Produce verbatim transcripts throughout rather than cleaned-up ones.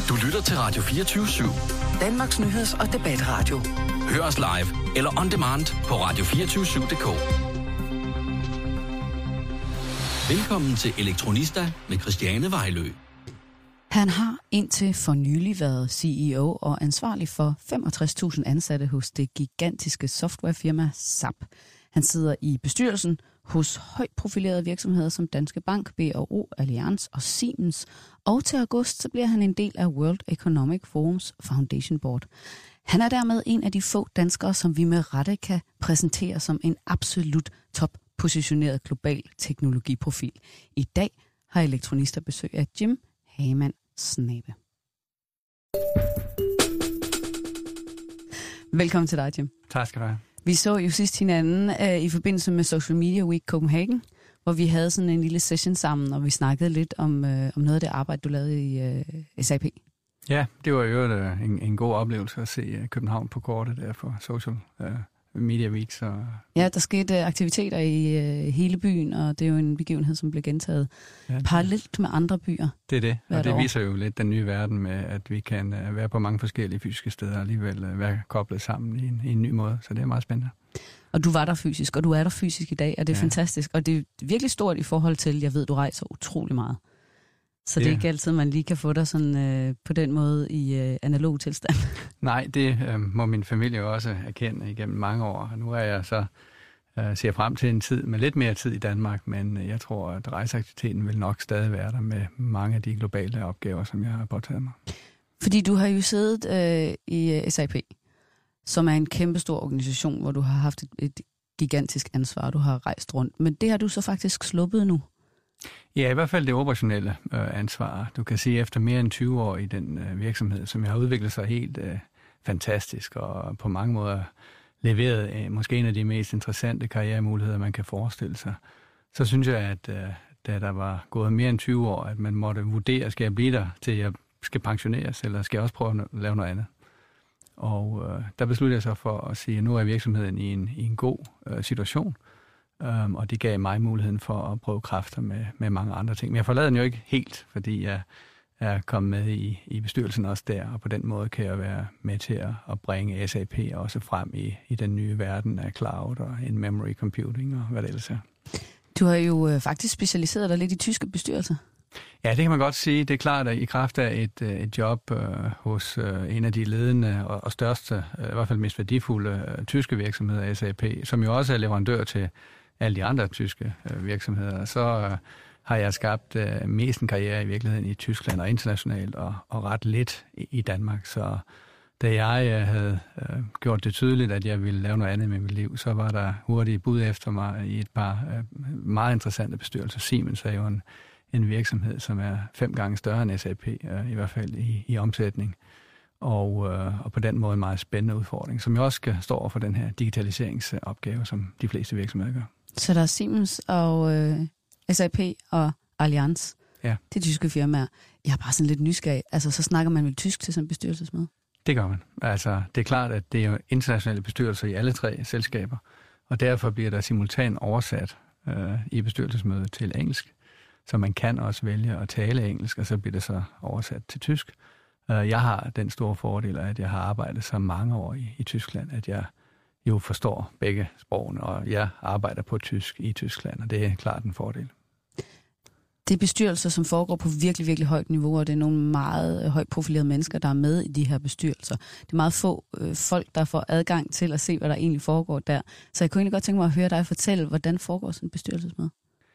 Du lytter til Radio fireogtyve syv. Danmarks nyheds- og debatradio. Hør os live eller on demand på radio to fire syv punktum d k. Velkommen til Elektronista med Christiane Vejlø. Han har indtil for nylig været C E O og ansvarlig for femogtres tusind ansatte hos det gigantiske softwarefirma S A P. Han sidder i bestyrelsen hos højt profilerede virksomheder som Danske Bank, B og O, Allianz og Siemens. Og til august så bliver han en del af World Economic Forums Foundation Board. Han er dermed en af de få danskere, som vi med rette kan præsentere som en absolut top-positioneret global teknologiprofil. I dag har Elektronista besøg af Jim Hagemann Snabe. Velkommen til dig, Jim. Tak skal du have. Vi så jo sidst hinanden uh, i forbindelse med Social Media Week Copenhagen, hvor vi havde sådan en lille session sammen, og vi snakkede lidt om, uh, om noget af det arbejde, du lavede i uh, S A P. Ja, det var jo uh, en, en god oplevelse at se uh, København på kortet der for Social uh, Media Week. Så... Ja, der skete uh, aktiviteter i uh, hele byen, og det er jo en begivenhed, som blev gentaget ja, parallelt med andre byer. Det er det, og det år. viser jo lidt den nye verden med, at vi kan uh, være på mange forskellige fysiske steder og alligevel uh, være koblet sammen i en, i en ny måde, så det er meget spændende. Og du var der fysisk, og du er der fysisk i dag, og det er ja. fantastisk. Og det er virkelig stort i forhold til, jeg ved, du rejser utrolig meget. Så det er ikke altid, man lige kan få dig sådan, øh, på den måde i øh, analog tilstand. Nej, det øh, må min familie jo også erkende igennem mange år. Og nu er jeg så øh, ser frem til en tid med lidt mere tid i Danmark, men øh, jeg tror, at rejseaktiviteten vil nok stadig være der med mange af de globale opgaver, som jeg har påtaget mig. Fordi du har jo siddet øh, i øh, S A P, som er en kæmpestor organisation, hvor du har haft et, et gigantisk ansvar, du har rejst rundt. Men det har du så faktisk sluppet nu. Ja, i hvert fald det operationelle øh, ansvar. Du kan sige, efter mere end tyve år i den øh, virksomhed, som jeg har udviklet sig helt øh, fantastisk og på mange måder leveret øh, måske en af de mest interessante karrieremuligheder, man kan forestille sig, så synes jeg, at øh, da der var gået mere end tyve år, at man måtte vurdere, skal jeg blive der, til jeg skal pensioneres, eller skal jeg også prøve at lave noget andet. Og øh, der besluttede jeg så for at sige, at nu er virksomheden i en, i en god øh, situation, Um, og det gav mig muligheden for at prøve kræfter med, med mange andre ting. Men jeg forlader den jo ikke helt, fordi jeg er kommet med i, i bestyrelsen også der, og på den måde kan jeg være med til at, at bringe S A P også frem i, i den nye verden af cloud og in-memory computing og hvad det ellers er. Du har jo øh, faktisk specialiseret dig lidt i tyske bestyrelser. Ja, det kan man godt sige. Det er klart, at i kraft af et, et job øh, hos øh, en af de ledende og, og største, øh, i hvert fald mest værdifulde øh, tyske virksomheder, S A P, som jo også er leverandør til alle de andre tyske øh, virksomheder, så øh, har jeg skabt øh, mest en karriere i virkeligheden i Tyskland og internationalt, og, og ret lidt i, i Danmark. Så da jeg øh, havde øh, gjort det tydeligt, at jeg ville lave noget andet med mit liv, så var der hurtigt bud efter mig i et par øh, meget interessante bestyrelser. Siemens er jo en, en virksomhed, som er fem gange større end S A P, øh, i hvert fald i, i omsætning. Og, øh, og på den måde en meget spændende udfordring, som jo også skal stå over for den her digitaliseringsopgave, som de fleste virksomheder gør. Så der er Siemens og øh, S A P og Allianz, ja. Det tyske firmaer. Jeg er bare sådan lidt nysgerrig. Altså, så snakker man vel tysk til sådan en bestyrelsesmøde? Det gør man. Altså, det er klart, at det er jo internationale bestyrelser i alle tre selskaber, og derfor bliver der simultan oversat øh, i bestyrelsesmødet til engelsk, så man kan også vælge at tale engelsk, og så bliver det så oversat til tysk. Uh, jeg har den store fordel, at jeg har arbejdet så mange år i, i Tyskland, at jeg jo forstår begge sprogene, og jeg arbejder på tysk i Tyskland, og det er klart en fordel. Det er bestyrelser, som foregår på virkelig, virkelig højt niveau, og det er nogle meget højt profilerede mennesker, der er med i de her bestyrelser. Det er meget få øh, folk, der får adgang til at se, hvad der egentlig foregår der. Så jeg kunne egentlig godt tænke mig at høre dig fortælle, hvordan foregår sådan en bestyrelsesmøde?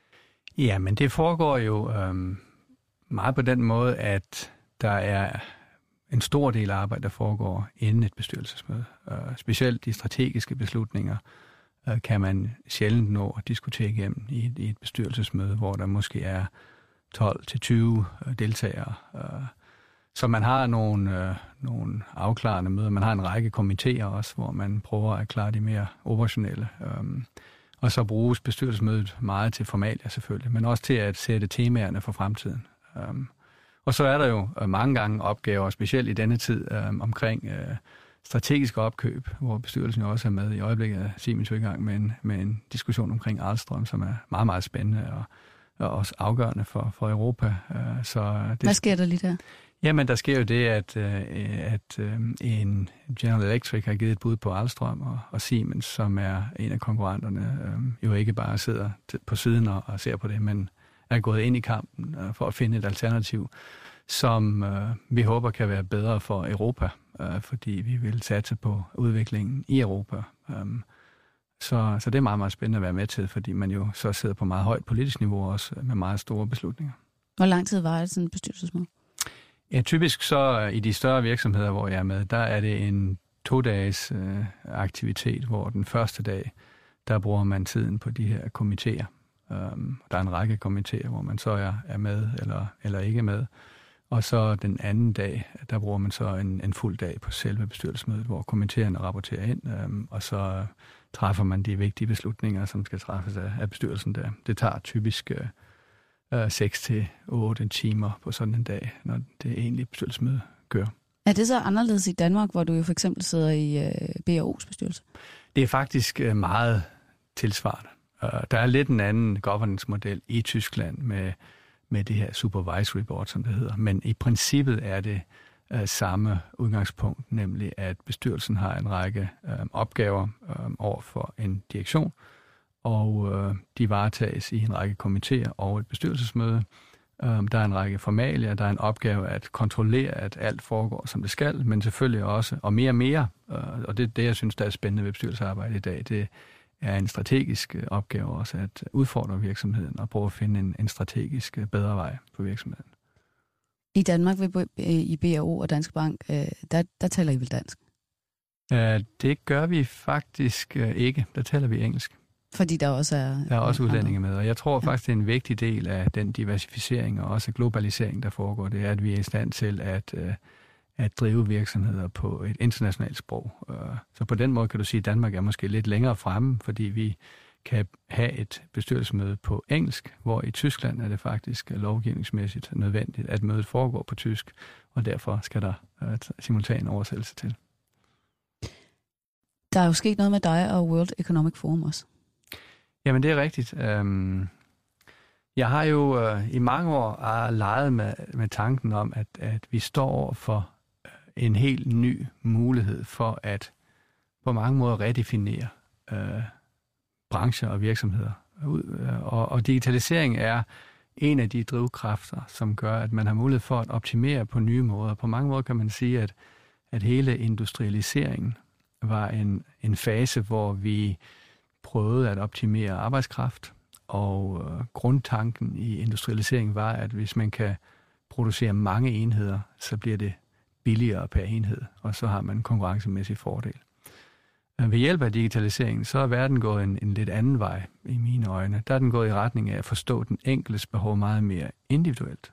Ja, men det foregår jo øhm, meget på den måde, at der er en stor del af arbejde, der foregår inden et bestyrelsesmøde. Uh, specielt de strategiske beslutninger uh, kan man sjældent nå at diskutere igennem i et, i et bestyrelsesmøde, hvor der måske er tolv til tyve uh, deltagere. Uh, så man har nogle, uh, nogle afklarende møder. Man har en række komitéer også, hvor man prøver at klare de mere operationelle. Um, og så bruges bestyrelsesmødet meget til formalia selvfølgelig, men også til at sætte temaerne for fremtiden. Um, Og så er der jo mange gange opgaver, specielt i denne tid, øh, omkring øh, strategiske opkøb, hvor bestyrelsen jo også er med. I øjeblikket er Siemens i gang med en, med en diskussion omkring Alstom, som er meget, meget spændende og, og også afgørende for, for Europa. Øh, så det, Hvad sker der lige der? Jamen, der sker jo det, at, at en General Electric har givet et bud på Alstom og, og Siemens, som er en af konkurrenterne, jo ikke bare sidder på siden og, og ser på det, men er gået ind i kampen for at finde et alternativ, som øh, vi håber kan være bedre for Europa, øh, fordi vi vil satse på udviklingen i Europa. Um, så, så det er meget, meget spændende at være med til, fordi man jo så sidder på meget højt politisk niveau også med meget store beslutninger. Hvor lang tid var det sådan en bestyrelsesmøde? Ja, typisk så i de større virksomheder, hvor jeg er med, der er det en to-dages øh, aktivitet, hvor den første dag, der bruger man tiden på de her komitéer. Um, der er en række komitéer, hvor man så er, er med eller, eller ikke med. Og så den anden dag, der bruger man så en, en fuld dag på selve bestyrelsesmødet, hvor komiteerne rapporterer ind, um, og så træffer man de vigtige beslutninger, som skal træffes af, af bestyrelsen der. Det tager typisk uh, seks til otte timer på sådan en dag, når det egentlige bestyrelsesmøde kører. Er det så anderledes i Danmark, hvor du jo for eksempel sidder i uh, B og O's bestyrelse? Det er faktisk uh, meget tilsvarende. Uh, der er lidt en anden governance-model i Tyskland med med det her supervisory board, som det hedder. Men i princippet er det øh, samme udgangspunkt, nemlig at bestyrelsen har en række øh, opgaver øh, over for en direktion, og øh, de varetages i en række komitéer og et bestyrelsesmøde. Øh, der er en række formalier, der er en opgave at kontrollere, at alt foregår, som det skal, men selvfølgelig også, og mere og mere, øh, og det er det, jeg synes, der er spændende ved bestyrelsesarbejde i dag, det er en strategisk opgave også at udfordre virksomheden og prøve at finde en, en strategisk bedre vej på virksomheden. I Danmark i B og O og Danske Bank, der, der taler I vel dansk? Det gør vi faktisk ikke. Der taler vi engelsk. Fordi der også er... Der er også udlændinge med, og jeg tror faktisk, det er en vigtig del af den diversificering og også globalisering, der foregår. Det er, at vi er i stand til at... at drive virksomheder på et internationalt sprog. Så på den måde kan du sige, at Danmark er måske lidt længere fremme, fordi vi kan have et bestyrelsesmøde på engelsk, hvor i Tyskland er det faktisk lovgivningsmæssigt nødvendigt, at mødet foregår på tysk, og derfor skal der simultan oversættelse til. Der er jo sket noget med dig og World Economic Forum også. Jamen det er rigtigt. Jeg har jo i mange år leget med, med tanken om, at, at vi står over for en helt ny mulighed for at på mange måder redefinere øh, brancher og virksomheder. Og, og digitalisering er en af de drivkræfter, som gør, at man har mulighed for at optimere på nye måder. På mange måder kan man sige, at, at hele industrialiseringen var en, en fase, hvor vi prøvede at optimere arbejdskraft, og øh, grundtanken i industrialiseringen var, at hvis man kan producere mange enheder, så bliver det billigere per enhed, og så har man en konkurrencemæssig fordel. Ved hjælp af digitaliseringen, så er verden gået en, en lidt anden vej i mine øjne. Der er den gået i retning af at forstå den enkeltes behov meget mere individuelt.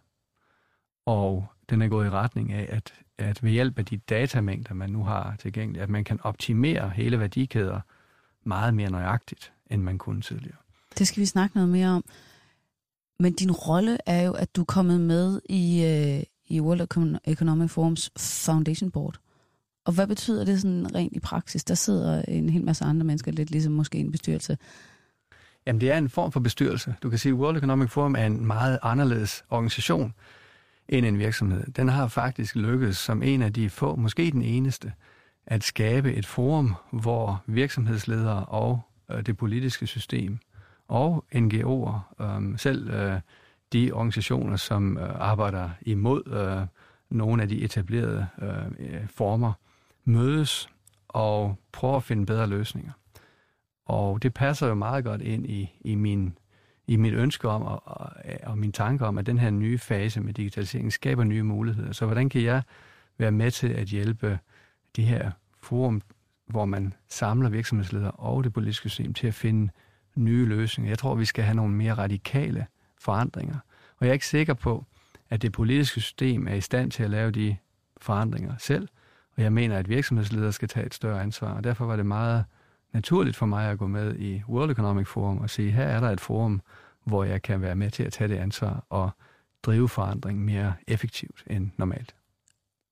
Og den er gået i retning af, at, at ved hjælp af de datamængder, man nu har tilgængeligt, at man kan optimere hele værdikæder meget mere nøjagtigt, end man kunne tidligere. Det skal vi snakke noget mere om. Men din rolle er jo, at du er kommet med i, øh, i World Economic Forums Foundation Board. Og hvad betyder det sådan rent i praksis? Der sidder en hel masse andre mennesker, lidt ligesom måske en bestyrelse. Jamen det er en form for bestyrelse. Du kan sige, at World Economic Forum er en meget anderledes organisation end en virksomhed. Den har faktisk lykkedes som en af de få, måske den eneste, at skabe et forum, hvor virksomhedsledere og øh, det politiske system og N G O'er, øh, selv øh, de organisationer, som øh, arbejder imod øh, nogle af de etablerede øh, former, mødes og prøver at finde bedre løsninger. Og det passer jo meget godt ind i, i, min, i mit ønske om og, og, og min tanke om, at den her nye fase med digitalisering skaber nye muligheder. Så hvordan kan jeg være med til at hjælpe de her forum, hvor man samler virksomhedsledere og det politiske system til at finde nye løsninger? Jeg tror, vi skal have nogle mere radikale forandringer. Og jeg er ikke sikker på, at det politiske system er i stand til at lave de forandringer selv. Og jeg mener, at virksomhedsledere skal tage et større ansvar. Og derfor var det meget naturligt for mig at gå med i World Economic Forum og sige, her er der et forum, hvor jeg kan være med til at tage det ansvar og drive forandring mere effektivt end normalt.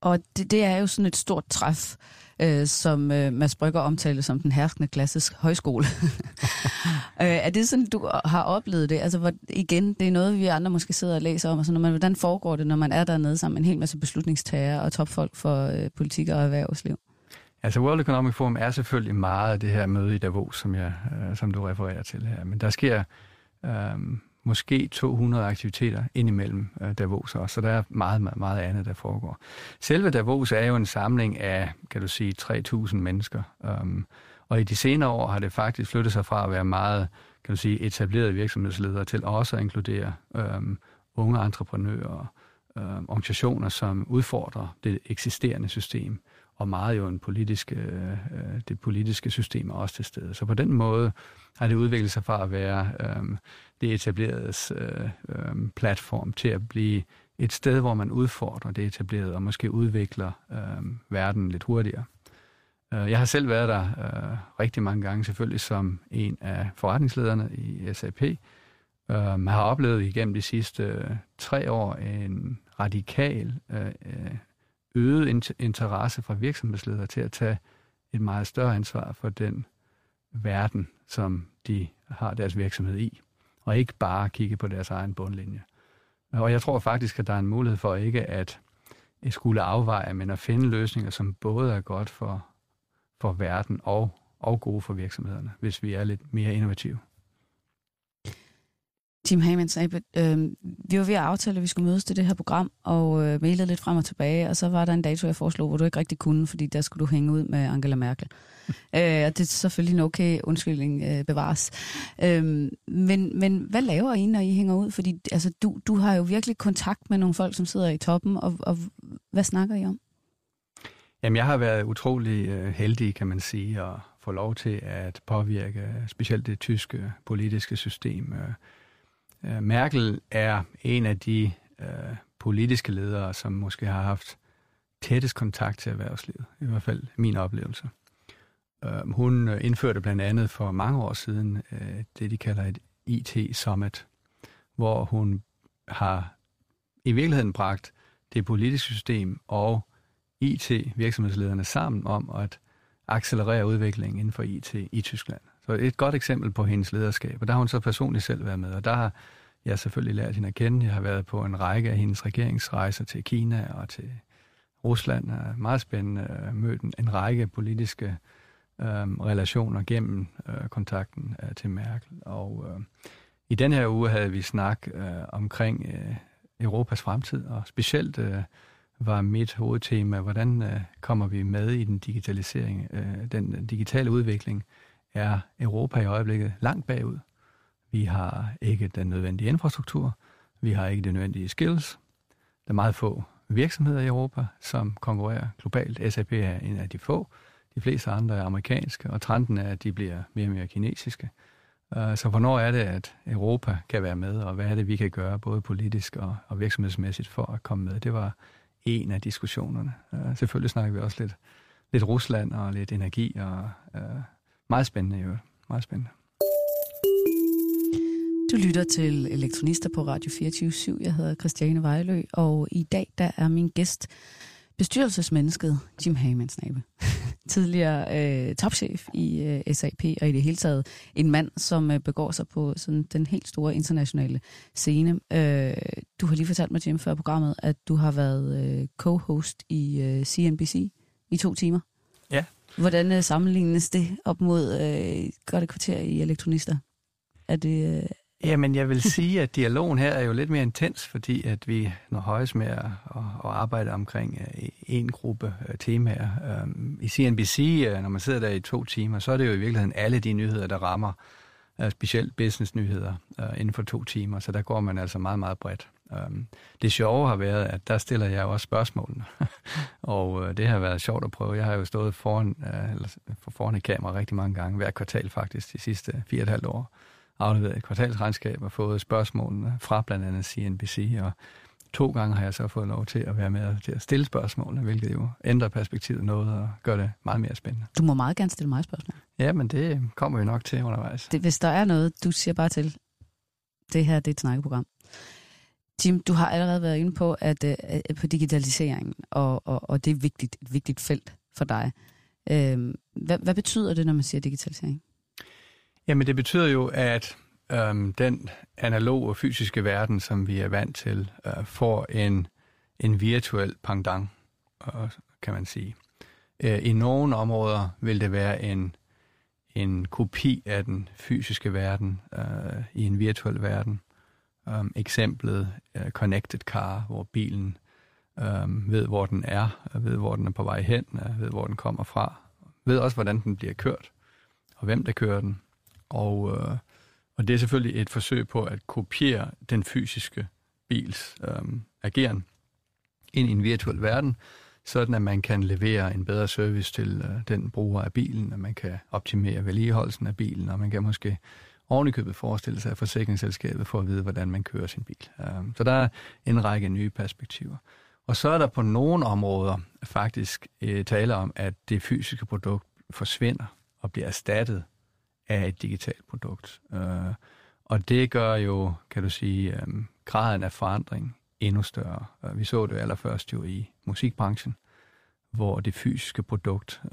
Og det, det er jo sådan et stort træf, øh, som øh, Mads Brügger omtalte som den herskende klasses højskole. øh, er det sådan, du har oplevet det? Altså hvor, igen, det er noget, vi andre måske sidder og læser om, og sådan, man, hvordan foregår det, når man er dernede sammen med en hel masse beslutningstagere og topfolk for øh, politik og erhvervsliv? Altså World Economic Forum er selvfølgelig meget af det her møde i Davos, som, jeg, øh, som du refererer til her. Men der sker øh, måske to hundrede aktiviteter indimellem øh, Davos også, så der er meget, meget, meget andet, der foregår. Selve Davos er jo en samling af, kan du sige, tre tusind mennesker. Um, og i de senere år har det faktisk flyttet sig fra at være meget, kan du sige, etablerede virksomhedsledere til også at inkludere um, unge entreprenører, um, organisationer, som udfordrer det eksisterende system. Og meget jo en politisk, øh, det politiske system er også til stede. Så på den måde har det udviklet sig fra at være øh, det etableredes øh, øh, platform til at blive et sted, hvor man udfordrer det etablerede og måske udvikler øh, verden lidt hurtigere. Jeg har selv været der øh, rigtig mange gange, selvfølgelig som en af forretningslederne i S A P. Øh, man har oplevet igennem de sidste øh, tre år en radikal øh, øget interesse fra virksomhedsledere til at tage et meget større ansvar for den verden, som de har deres virksomhed i, og ikke bare kigge på deres egen bundlinje. Og jeg tror faktisk, at der er en mulighed for ikke at skulle afveje, men at finde løsninger, som både er godt for, for verden og, og gode for virksomhederne, hvis vi er lidt mere innovative. Jim Hagemann, øh, vi var ved at aftale, at vi skulle mødes til det her program, og øh, mailede lidt frem og tilbage, og så var der en dato, jeg foreslog, hvor du ikke rigtig kunne, fordi der skulle du hænge ud med Angela Merkel. øh, og det er selvfølgelig en okay undskyldning øh, bevares. Øh, men, men hvad laver I, når I hænger ud? Fordi altså, du, du har jo virkelig kontakt med nogle folk, som sidder i toppen, og, og hvad snakker I om? Jamen, jeg har været utrolig øh, heldig, kan man sige, at få lov til at påvirke specielt det tyske politiske system. Merkel er en af de øh, politiske ledere, som måske har haft tættest kontakt til erhvervslivet, i hvert fald min oplevelse. Øh, hun indførte blandt andet for mange år siden øh, det, de kalder et I T-summit, hvor hun har i virkeligheden bragt det politiske system og I T-virksomhedslederne sammen om at accelerere udviklingen inden for I T i Tyskland. Så et godt eksempel på hendes lederskab, og der har hun så personligt selv været med, og der har jeg selvfølgelig lært hende at kende. Jeg har været på en række af hendes regeringsrejser til Kina og til Rusland. Det er meget spændende at møde en række politiske øh, relationer gennem øh, kontakten øh, til Merkel. Og øh, i den her uge havde vi snak øh, omkring øh, Europas fremtid, og specielt øh, var mit hovedtema, hvordan øh, kommer vi med i den digitalisering, øh, den digitale udvikling. Er Europa i øjeblikket langt bagud. Vi har ikke den nødvendige infrastruktur. Vi har ikke de nødvendige skills. Der er meget få virksomheder i Europa, som konkurrerer globalt. S A P er en af de få. De fleste andre er amerikanske, og trenden er, at de bliver mere og mere kinesiske. Så hvornår er det, at Europa kan være med, og hvad er det, vi kan gøre, både politisk og, og virksomhedsmæssigt, for at komme med? Det var en af diskussionerne. Selvfølgelig snakker vi også lidt, lidt Rusland og lidt energi, og meget spændende i øvrigt. Meget spændende. Du lytter til Elektronister på Radio fireogtyve syv. Jeg hedder Christiane Vejlø, og i dag der er min gæst bestyrelsesmennesket Jim Hagemann. Tidligere øh, topchef i øh, S A P, og i det hele taget en mand, som øh, begår sig på sådan, den helt store internationale scene. Øh, du har lige fortalt mig, Jim, før programmet, at du har været øh, co-host i øh, C N B C i to timer. Ja. Hvordan øh, sammenlignes det op mod øh, godt et kvarter i Elektronister? Er det... Øh, Jamen, jeg vil sige, at dialogen her er jo lidt mere intens, fordi at vi når højst med at, at arbejde omkring en gruppe temaer. I C N B C, når man sidder der i to timer, så er det jo i virkeligheden alle de nyheder, der rammer, specielt business-nyheder inden for to timer, så der går man altså meget, meget bredt. Det sjove har været, at der stiller jeg jo også spørgsmålene, og det har været sjovt at prøve. Jeg har jo stået foran, eller foran et kamera rigtig mange gange, hver kvartal faktisk, de sidste fire og et halvt år. Afleveret et kvartalsregnskab og fået spørgsmålene fra blandt andet C N B C, og to gange har jeg så fået lov til at være med til at stille spørgsmålene, hvilket jo ændrer perspektivet noget og gør det meget mere spændende. Du må meget gerne stille mig spørgsmål. Ja, men det kommer vi nok til undervejs. Det, hvis der er noget, du siger bare til, det her det er et snakkeprogram. Tim, du har allerede været inde på, at, at på digitaliseringen, og, og, og det er vigtigt, et vigtigt felt for dig. Øh, hvad, hvad betyder det, når man siger digitalisering? Jamen det betyder jo, at øhm, den analoge og fysiske verden, som vi er vant til, øh, får en, en virtuel pendant, øh, kan man sige. Øh, I nogle områder vil det være en, en kopi af den fysiske verden øh, i en virtuel verden. Um, eksemplet uh, Connected Car, hvor bilen um, ved, hvor den er, ved, hvor den er på vej hen, uh, ved, hvor den kommer fra, ved også, hvordan den bliver kørt, og hvem der kører den. Og, uh, og det er selvfølgelig et forsøg på at kopiere den fysiske bils um, ageren ind i en virtuel verden, sådan at man kan levere en bedre service til uh, den bruger af bilen, og man kan optimere vedligeholdelsen af bilen, og man kan måske ovenikøbet forestille sig af forsikringsselskabet for at vide, hvordan man kører sin bil. Så der er en række nye perspektiver. Og så er der på nogle områder faktisk tale om, at det fysiske produkt forsvinder og bliver erstattet af et digitalt produkt. Og det gør jo, kan du sige, graden af forandring endnu større. Vi så det allerførst jo i musikbranchen, hvor det fysiske produkt,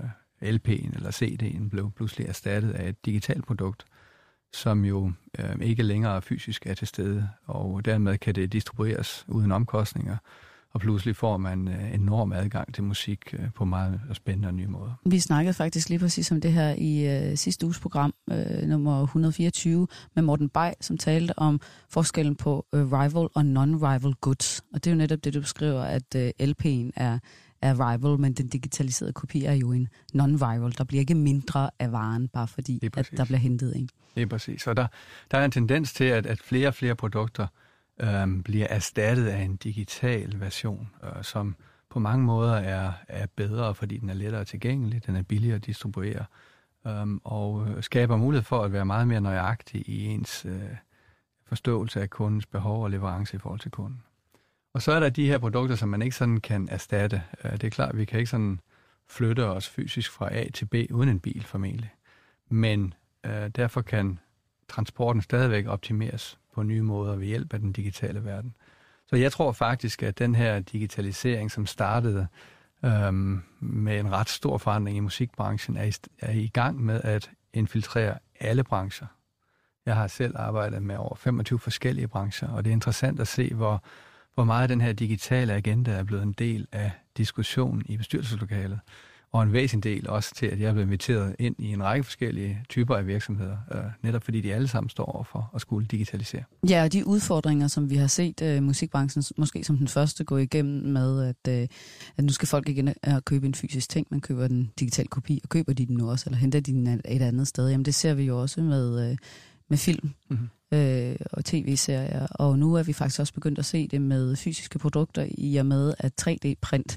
L P'en eller C D'en, blev pludselig erstattet af et digitalt produkt, som jo øh, ikke længere fysisk er til stede, og dermed kan det distribueres uden omkostninger, og pludselig får man øh, enorm adgang til musik øh, på meget spændende og nye måder. Vi snakkede faktisk lige præcis om det her i øh, sidste uges program, øh, nummer et hundrede fireogtyve, med Morten Bay, som talte om forskellen på øh, rival og non-rival goods. Og det er jo netop det, du beskriver, at øh, L P'en er er rival, men den digitaliserede kopi er jo en non-rival. Der bliver ikke mindre af varen, bare fordi at der bliver hentet en. Det er præcis. Og der, der er en tendens til, at, at flere og flere produkter øhm, bliver erstattet af en digital version, øh, som på mange måder er, er bedre, fordi den er lettere tilgængelig, den er billigere at distribuere, øhm, og skaber mulighed for at være meget mere nøjagtig i ens øh, forståelse af kundens behov og leverance i forhold til kunden. Og så er der de her produkter, som man ikke sådan kan erstatte. Det er klart, at vi kan ikke sådan flytte os fysisk fra A til B uden en bil formentlig. Men øh, derfor kan transporten stadigvæk optimeres på nye måder ved hjælp af den digitale verden. Så jeg tror faktisk, at den her digitalisering, som startede øh, med en ret stor forandring i musikbranchen, er i, er i gang med at infiltrere alle brancher. Jeg har selv arbejdet med over femogtyve forskellige brancher, og det er interessant at se, hvor hvor meget den her digitale agenda er blevet en del af diskussionen i bestyrelseslokalet, og en væsentlig del også til, at jeg er blevet inviteret ind i en række forskellige typer af virksomheder, øh, netop fordi de alle sammen står overfor at skulle digitalisere. Ja, og de udfordringer, som vi har set øh, musikbranchen måske som den første gå igennem med, at, øh, at nu skal folk igen øh, købe en fysisk ting, man køber den digital kopi, og køber de den nu også, eller henter de den et andet sted. Jamen det ser vi jo også med, øh, med film. Mm-hmm. Øh, og tv-serier, og nu er vi faktisk også begyndt at se det med fysiske produkter, i og med at tre D-print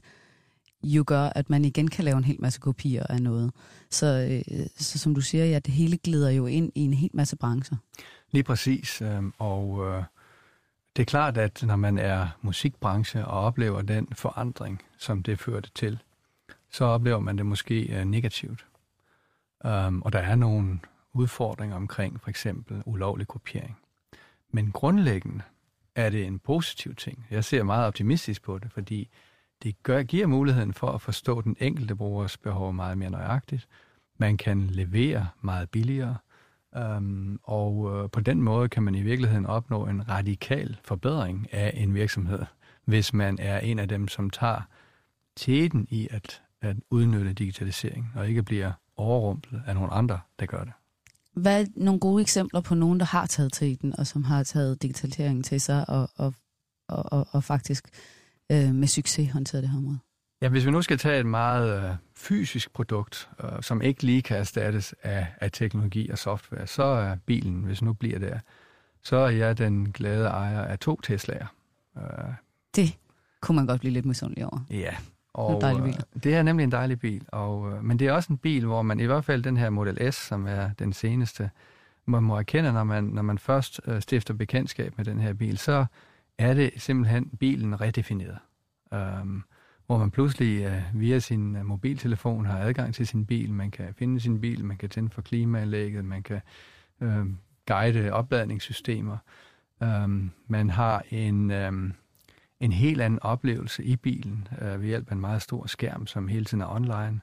jo gør, at man igen kan lave en hel masse kopier af noget. Så, øh, så som du siger, ja, det hele glider jo ind i en hel masse brancher. Lige præcis, øh, og øh, det er klart, at når man er musikbranche og oplever den forandring, som det førte til, så oplever man det måske øh, negativt. Um, og der er nogle udfordringer omkring for eksempel ulovlig kopiering. Men grundlæggende er det en positiv ting. Jeg ser meget optimistisk på det, fordi det gør, giver muligheden for at forstå den enkelte brugers behov meget mere nøjagtigt. Man kan levere meget billigere, øhm, og øh, på den måde kan man i virkeligheden opnå en radikal forbedring af en virksomhed, hvis man er en af dem, som tager teten i at, at udnytte digitalisering, og ikke bliver overrumplet af nogle andre, der gør det. Hvad er nogle gode eksempler på nogen, der har taget teten, og som har taget digitaliseringen til sig, og, og, og, og, og faktisk øh, med succes håndteret det her område? Ja, hvis vi nu skal tage et meget øh, fysisk produkt, øh, som ikke lige kan erstattes af, af teknologi og software, så er bilen, hvis nu bliver der, så er jeg den glade ejer af to Teslaer. Øh, det kunne man godt blive lidt misundelig over. Ja, og bil. Det er nemlig en dejlig bil, og, men det er også en bil, hvor man i hvert fald den her Model S, som er den seneste, man må erkende, når man, når man først øh, stifter bekendtskab med den her bil, så er det simpelthen bilen redefineret. Um, hvor man pludselig uh, via sin uh, mobiltelefon har adgang til sin bil, man kan finde sin bil, man kan tænde for klimaanlægget, man kan uh, guide opladningssystemer. Um, man har en, um, en helt anden oplevelse i bilen uh, ved hjælp af en meget stor skærm, som hele tiden er online.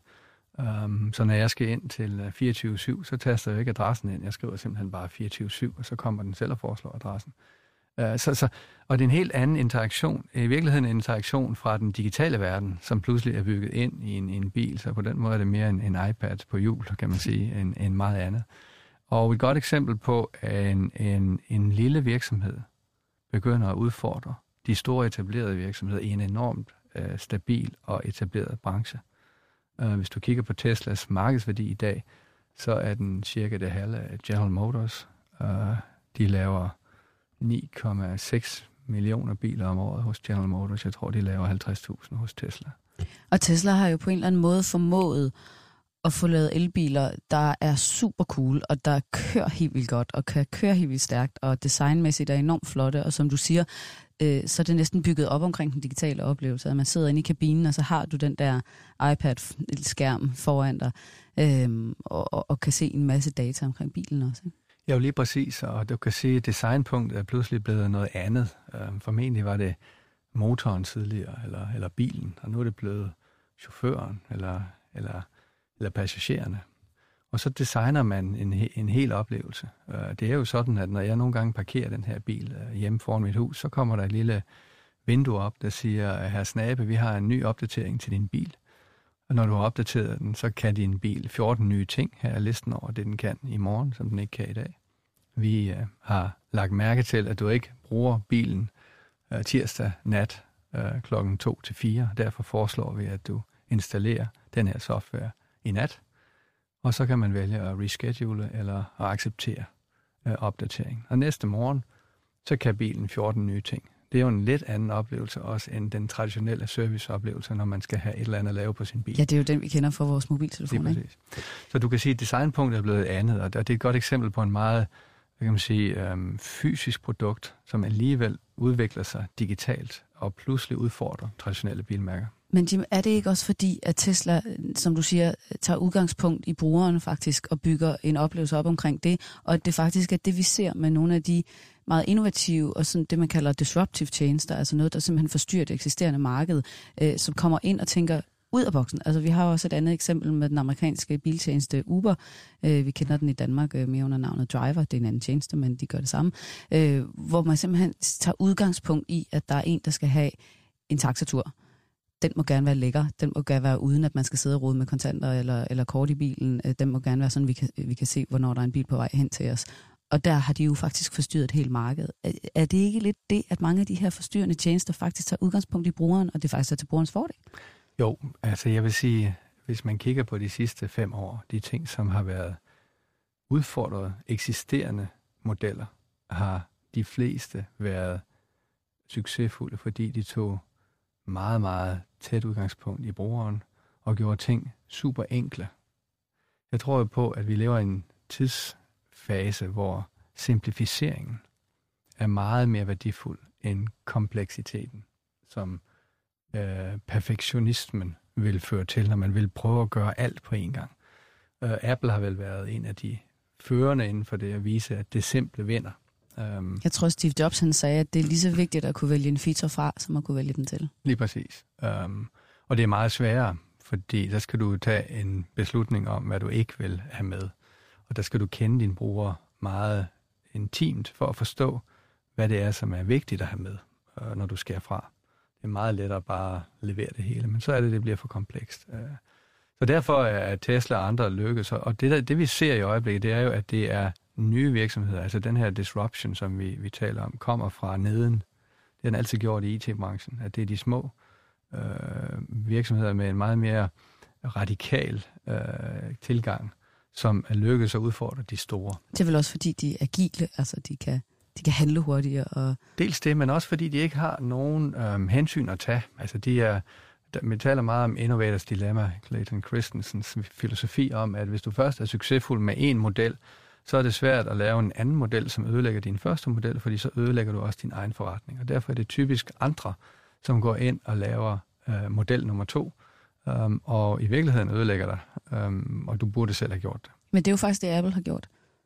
Um, så når jeg skal ind til fireogtyve syv, så taster jeg ikke adressen ind. Jeg skriver simpelthen bare fireogtyve syv, og så kommer den selv og foreslår adressen. Uh, så, så, og det er en helt anden interaktion. I virkeligheden en interaktion fra den digitale verden, som pludselig er bygget ind i en, i en bil. Så på den måde er det mere en, en iPad på hjul, kan man sige, end, end meget andet. Og et godt eksempel på, at en, en, en lille virksomhed begynder at udfordre de store etablerede virksomheder i en enormt uh, stabil og etableret branche. Uh, hvis du kigger på Teslas markedsværdi i dag, så er den cirka det halve af General Motors. Uh, de laver ni komma seks millioner biler om året hos General Motors. Jeg tror, de laver halvtreds tusind hos Tesla. Og Tesla har jo på en eller anden måde formået at få lavet elbiler, der er super cool, og der kører helt vildt godt, og kan køre helt vildt stærkt, og designmæssigt er enormt flotte, og som du siger, øh, så er det næsten bygget op omkring den digitale oplevelse, at man sidder inde i kabinen, og så har du den der iPad-skærm foran dig, øh, og, og, og kan se en masse data omkring bilen også. Ikke? Ja, lige præcis, og du kan sige, at designpunktet er pludselig blevet noget andet. Øh, formentlig var det motoren tidligere, eller, eller bilen, og nu er det blevet chaufføren, eller, eller, eller passagererne. Og så designer man en, en hel oplevelse. Det er jo sådan, at når jeg nogle gange parkerer den her bil hjemme foran mit hus, så kommer der et lille vindue op, der siger, herr Snabe, vi har en ny opdatering til din bil. Og når du har opdateret den, så kan din bil fjorten nye ting. Her er listen over det, den kan i morgen, som den ikke kan i dag. Vi uh, har lagt mærke til, at du ikke bruger bilen uh, tirsdag nat uh, klokken to til fire. Derfor foreslår vi, at du installerer den her software i nat. Og så kan man vælge at reschedule eller at acceptere øh, opdateringen. Og næste morgen, så kan bilen fjorten nye ting. Det er jo en lidt anden oplevelse også end den traditionelle serviceoplevelse, når man skal have et eller andet at lave på sin bil. Ja, det er jo den, vi kender fra vores mobiltelefoner. Det er præcis. Så du kan sige, at designpunktet er blevet andet, og det er et godt eksempel på en meget hvad kan man sige, øhm, fysisk produkt, som alligevel udvikler sig digitalt og pludselig udfordrer traditionelle bilmærker. Men Jim, er det ikke også fordi, at Tesla, som du siger, tager udgangspunkt i brugeren faktisk og bygger en oplevelse op omkring det, og at det faktisk er det, vi ser med nogle af de meget innovative og sådan det, man kalder disruptive tjenester, altså noget, der simpelthen forstyrrer det eksisterende marked, øh, som kommer ind og tænker ud af boksen. Altså vi har også et andet eksempel med den amerikanske biltjeneste Uber. Øh, vi kender den i Danmark øh, mere under navnet Driver. Det er en anden tjeneste, men de gør det samme. Øh, hvor man simpelthen tager udgangspunkt i, at der er en, der skal have en taxatur. Den må gerne være lækker. Den må gerne være uden, at man skal sidde og rode med kontanter eller, eller kort i bilen. Den må gerne være sådan, vi kan, vi kan se, hvornår der er en bil på vej hen til os. Og der har de jo faktisk forstyrret et helt marked. Er, er det ikke lidt det, at mange af de her forstyrrende tjenester faktisk tager udgangspunkt i brugeren, og det faktisk er til brugerens fordel? Jo, altså jeg vil sige, hvis man kigger på de sidste fem år, de ting, som har været udfordret eksisterende modeller, har de fleste været succesfulde, fordi de tog meget, meget tæt udgangspunkt i brugeren og gjorde ting super enkle. Jeg tror jo på, at vi lever i en tidsfase, hvor simplificeringen er meget mere værdifuld end kompleksiteten, som øh, perfektionismen vil føre til, når man vil prøve at gøre alt på én gang. Øh, Apple har vel været en af de førende inden for det at vise, at det simple vinder. Um, jeg tror, Steve Jobs han sagde, at det er lige så vigtigt at kunne vælge en feature fra, som at kunne vælge den til. Lige præcis. Um, og det er meget sværere, fordi der skal du tage en beslutning om, hvad du ikke vil have med. Og der skal du kende din bruger meget intimt for at forstå, hvad det er, som er vigtigt at have med, uh, når du skærer fra. Det er meget lettere bare at levere det hele, men så er det, det bliver for komplekst. Uh, så derfor er Tesla og andre lykkes. Og det, der, det vi ser i øjeblikket, det er jo, at det er nye virksomheder, altså den her disruption, som vi, vi taler om, kommer fra neden. Det har den altid gjort i I T-branchen, at det er de små øh, virksomheder med en meget mere radikal øh, tilgang, som er lykkedes at udfordre de store. Det er vel også fordi, de er agile, altså de kan, de kan handle hurtigere. Og... Dels det, men også fordi de ikke har nogen øh, hensyn at tage. Altså de er, vi taler meget om Innovators Dilemma, Clayton Christensens filosofi om, at hvis du først er succesfuld med en model, så er det svært at lave en anden model, som ødelægger din første model, fordi så ødelægger du også din egen forretning. Og derfor er det typisk andre, som går ind og laver øh, model nummer to, um, og i virkeligheden ødelægger dig, um, og du burde selv have gjort det. Men det er jo faktisk det, Apple har gjort.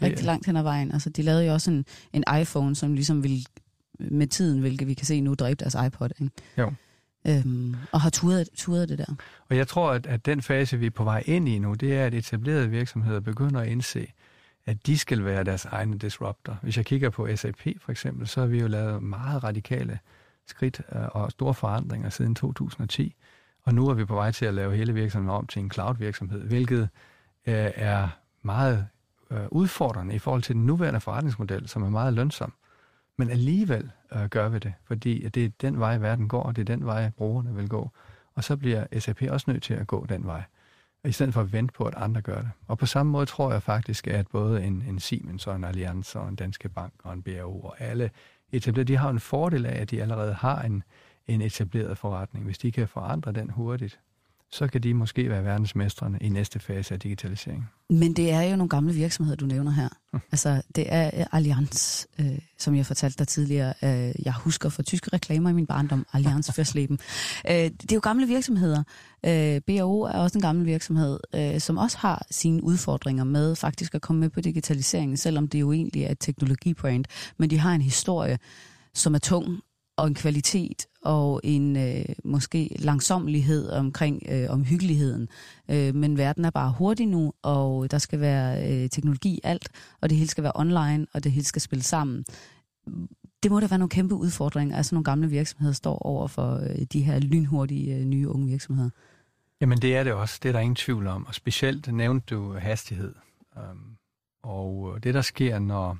rigtig langt hen ad vejen. Altså, de lavede jo også en, en iPhone, som ligesom ville, med tiden, hvilket vi kan se nu, dræbe deres iPod, ikke? Jo. Øhm, og har turet, turet det der. Og jeg tror, at, at den fase, vi er på vej ind i nu, det er, at etablerede virksomheder begynder at indse, at de skal være deres egne disruptor. Hvis jeg kigger på S A P for eksempel, så har vi jo lavet meget radikale skridt og store forandringer siden to tusind og ti. Og nu er vi på vej til at lave hele virksomheden om til en cloud-virksomhed, hvilket øh, er meget øh, udfordrende i forhold til den nuværende forretningsmodel, som er meget lønsom. Men alligevel øh, gør vi det, fordi det er den vej, verden går, og det er den vej, brugerne vil gå. Og så bliver S A P også nødt til at gå den vej, i stedet for at vente på, at andre gør det. Og på samme måde tror jeg faktisk, at både en, en Siemens og en Allianz og en Danske Bank og en B R O og alle etablerede, de har en fordel af, at de allerede har en, en etableret forretning. Hvis de kan forandre den hurtigt, så kan de måske være verdensmestrene i næste fase af digitalisering. Men det er jo nogle gamle virksomheder, du nævner her. Mm. Altså, det er Allianz, øh, som jeg fortalte dig tidligere. Øh, jeg husker fra tyske reklamer i min barndom, Allianz Versleben. øh, det er jo gamle virksomheder. Øh, B R O er også en gammel virksomhed, øh, som også har sine udfordringer med faktisk at komme med på digitaliseringen, selvom det jo egentlig er et teknologibrand. Men de har en historie, som er tung, og en kvalitet og en øh, måske langsommelighed omkring øh, omhyggeligheden. Øh, men verden er bare hurtig nu, og der skal være øh, teknologi i alt, og det hele skal være online, og det hele skal spille sammen. Det må da være nogle kæmpe udfordringer, altså nogle gamle virksomheder står over for øh, de her lynhurtige øh, nye unge virksomheder. Jamen det er det også, det er der ingen tvivl om, og specielt nævnte du hastighed. Um, og det der sker, når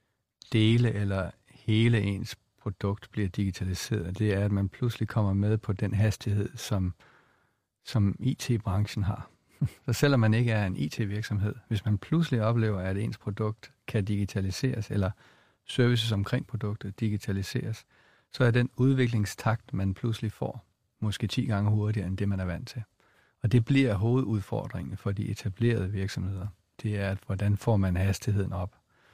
dele eller hele ens produkt bliver digitaliseret, det er, at man pludselig kommer med på den hastighed, som, som I T-branchen har. Så selvom man ikke er en I T-virksomhed, hvis man pludselig oplever, at ens produkt kan digitaliseres, eller services omkring produktet digitaliseres, så er den udviklingstakt, man pludselig får, måske ti gange hurtigere end det, man er vant til. Og det bliver hovedudfordringen for de etablerede virksomheder. Det er, at hvordan får man hastigheden op?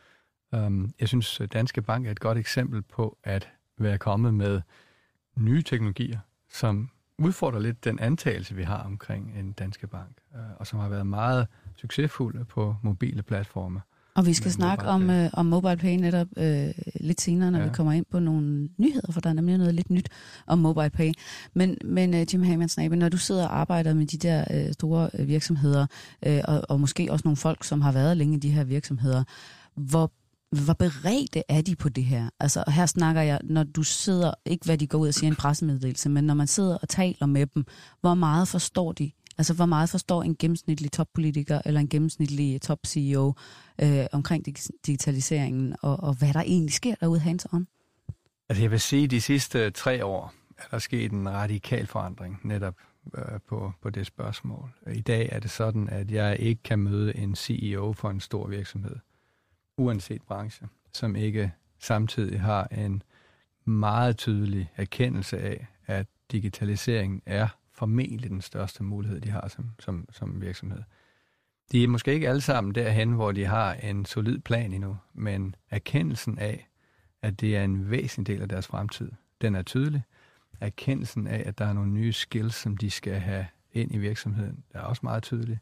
Um, jeg synes, Danske Bank er et godt eksempel på at være kommet med nye teknologier, som udfordrer lidt den antagelse, vi har omkring en Danske Bank, uh, og som har været meget succesfulde på mobile platforme. Og vi skal snakke om, øh, om MobilePay netop øh, lidt senere, når ja. vi kommer ind på nogle nyheder, for der er nemlig noget lidt nyt om MobilePay. Men, men uh, Jim Hagemann-Snabe, når du sidder og arbejder med de der øh, store øh, virksomheder, øh, og, og måske også nogle folk, som har været længe i de her virksomheder, hvor Hvor beredte er de på det her? Altså, her snakker jeg, når du sidder, ikke hvad de går ud og siger i en pressemeddelelse, men når man sidder og taler med dem, hvor meget forstår de? Altså, hvor meget forstår en gennemsnitlig toppolitiker eller en gennemsnitlig top-C E O øh, omkring digitaliseringen, og, og hvad der egentlig sker derude hands-on? Altså, jeg vil sige, at de sidste tre år er der sket en radikal forandring netop øh, på, på det spørgsmål. I dag er det sådan, at jeg ikke kan møde en C E O for en stor virksomhed, uanset branche, som ikke samtidig har en meget tydelig erkendelse af, at digitaliseringen er formentlig den største mulighed, de har som, som, som virksomhed. De er måske ikke alle sammen derhen, hvor de har en solid plan endnu, men erkendelsen af, at det er en væsentlig del af deres fremtid, den er tydelig. Erkendelsen af, at der er nogle nye skills, som de skal have ind i virksomheden, der er også meget tydelig.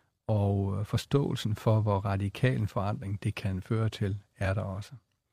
Og forståelsen for, hvor radikal en forandring det kan føre til, er der også.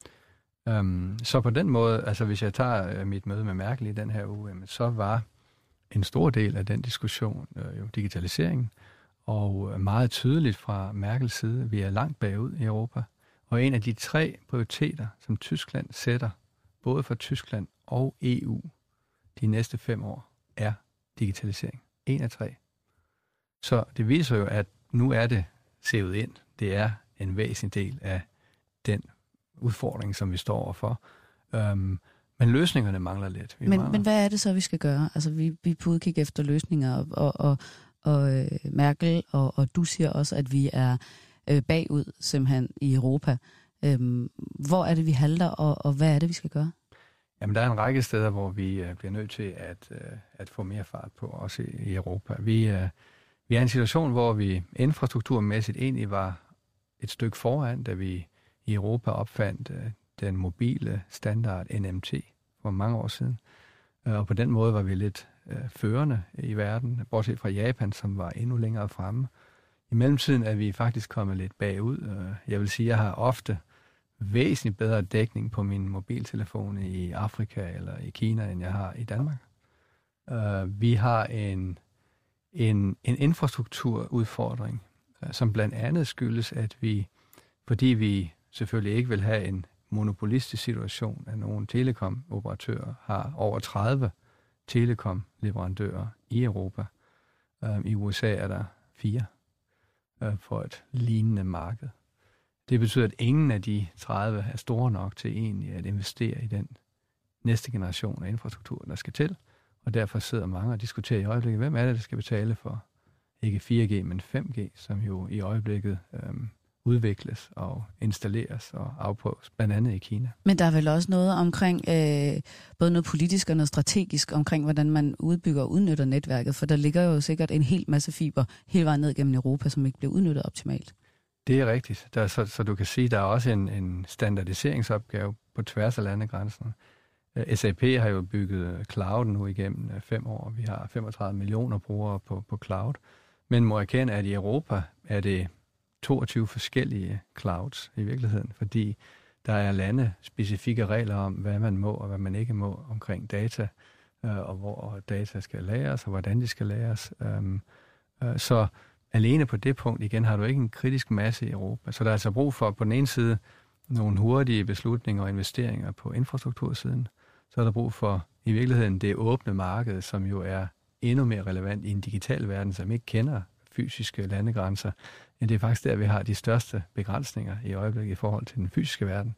Um, så på den måde, altså hvis jeg tager mit møde med Merkel i den her uge, så var en stor del af den diskussion øh, jo digitaliseringen, og meget tydeligt fra Merkels side, vi er langt bagud i Europa. Og en af de tre prioriteter, som Tyskland sætter, både for Tyskland og E U, de næste fem år, er digitalisering. En af tre. Så det viser jo, at nu er det sevet ind. Det er en væsentlig del af den udfordring, som vi står overfor. Um, men løsningerne mangler lidt. Vi men, mangler. men hvad er det så, vi skal gøre? Altså, vi, vi er på udkig efter løsninger, og, og, og, og Merkel, og, og du siger også, at vi er øh, bagud simpelthen i Europa. Um, hvor er det, vi halter, og, og hvad er det, vi skal gøre? Jamen, der er en række steder, hvor vi uh, bliver nødt til at, uh, at få mere fart på, også i, i Europa. Vi, uh, vi er i en situation, hvor vi infrastrukturmæssigt egentlig var et stykke foran, da vi i Europa opfandt uh, den mobile standard N M T for mange år siden. Uh, og på den måde var vi lidt uh, førende i verden, bortset fra Japan, som var endnu længere fremme. I mellemtiden er vi faktisk kommet lidt bagud. Jeg vil sige, at jeg har ofte væsentligt bedre dækning på min mobiltelefon i Afrika eller i Kina, end jeg har i Danmark. Vi har en, en, en infrastrukturudfordring, som blandt andet skyldes, at vi, fordi vi selvfølgelig ikke vil have en monopolistisk situation, at nogle telekom-operatører har over tredive telekom-leverandører i Europa. I U S A er der fire for et lignende marked. Det betyder, at ingen af de tredive er store nok til egentlig at investere i den næste generation af infrastruktur, der skal til. Og derfor sidder mange og diskuterer i øjeblikket, hvem er det, der skal betale for ikke fire G, men fem G, som jo i øjeblikket øhm, udvikles og installeres og afprøves, blandt andet i Kina. Men der er vel også noget omkring, øh, både noget politisk og noget strategisk, omkring hvordan man udbygger og udnytter netværket, for der ligger jo sikkert en hel masse fiber hele vejen ned gennem Europa, som ikke bliver udnyttet optimalt. Det er rigtigt. Der er, så, så du kan sige, at der er også en, en standardiseringsopgave på tværs af landegrænsen. S A P har jo bygget cloud nu igennem fem år. Vi har femogtredive millioner brugere på, på cloud. Men må erkende, at i Europa er det toogtyve forskellige clouds i virkeligheden, fordi der er lande specifikke regler om, hvad man må og hvad man ikke må omkring data, øh, og hvor data skal lagres og hvordan de skal lagres. Um, øh, så alene på det punkt igen har du ikke en kritisk masse i Europa. Så der er altså brug for på den ene side nogle hurtige beslutninger og investeringer på infrastruktursiden. Så er der brug for i virkeligheden det åbne marked, som jo er endnu mere relevant i en digital verden, som ikke kender fysiske landegrænser. Men det er faktisk der, vi har de største begrænsninger i øjeblikket i forhold til den fysiske verden.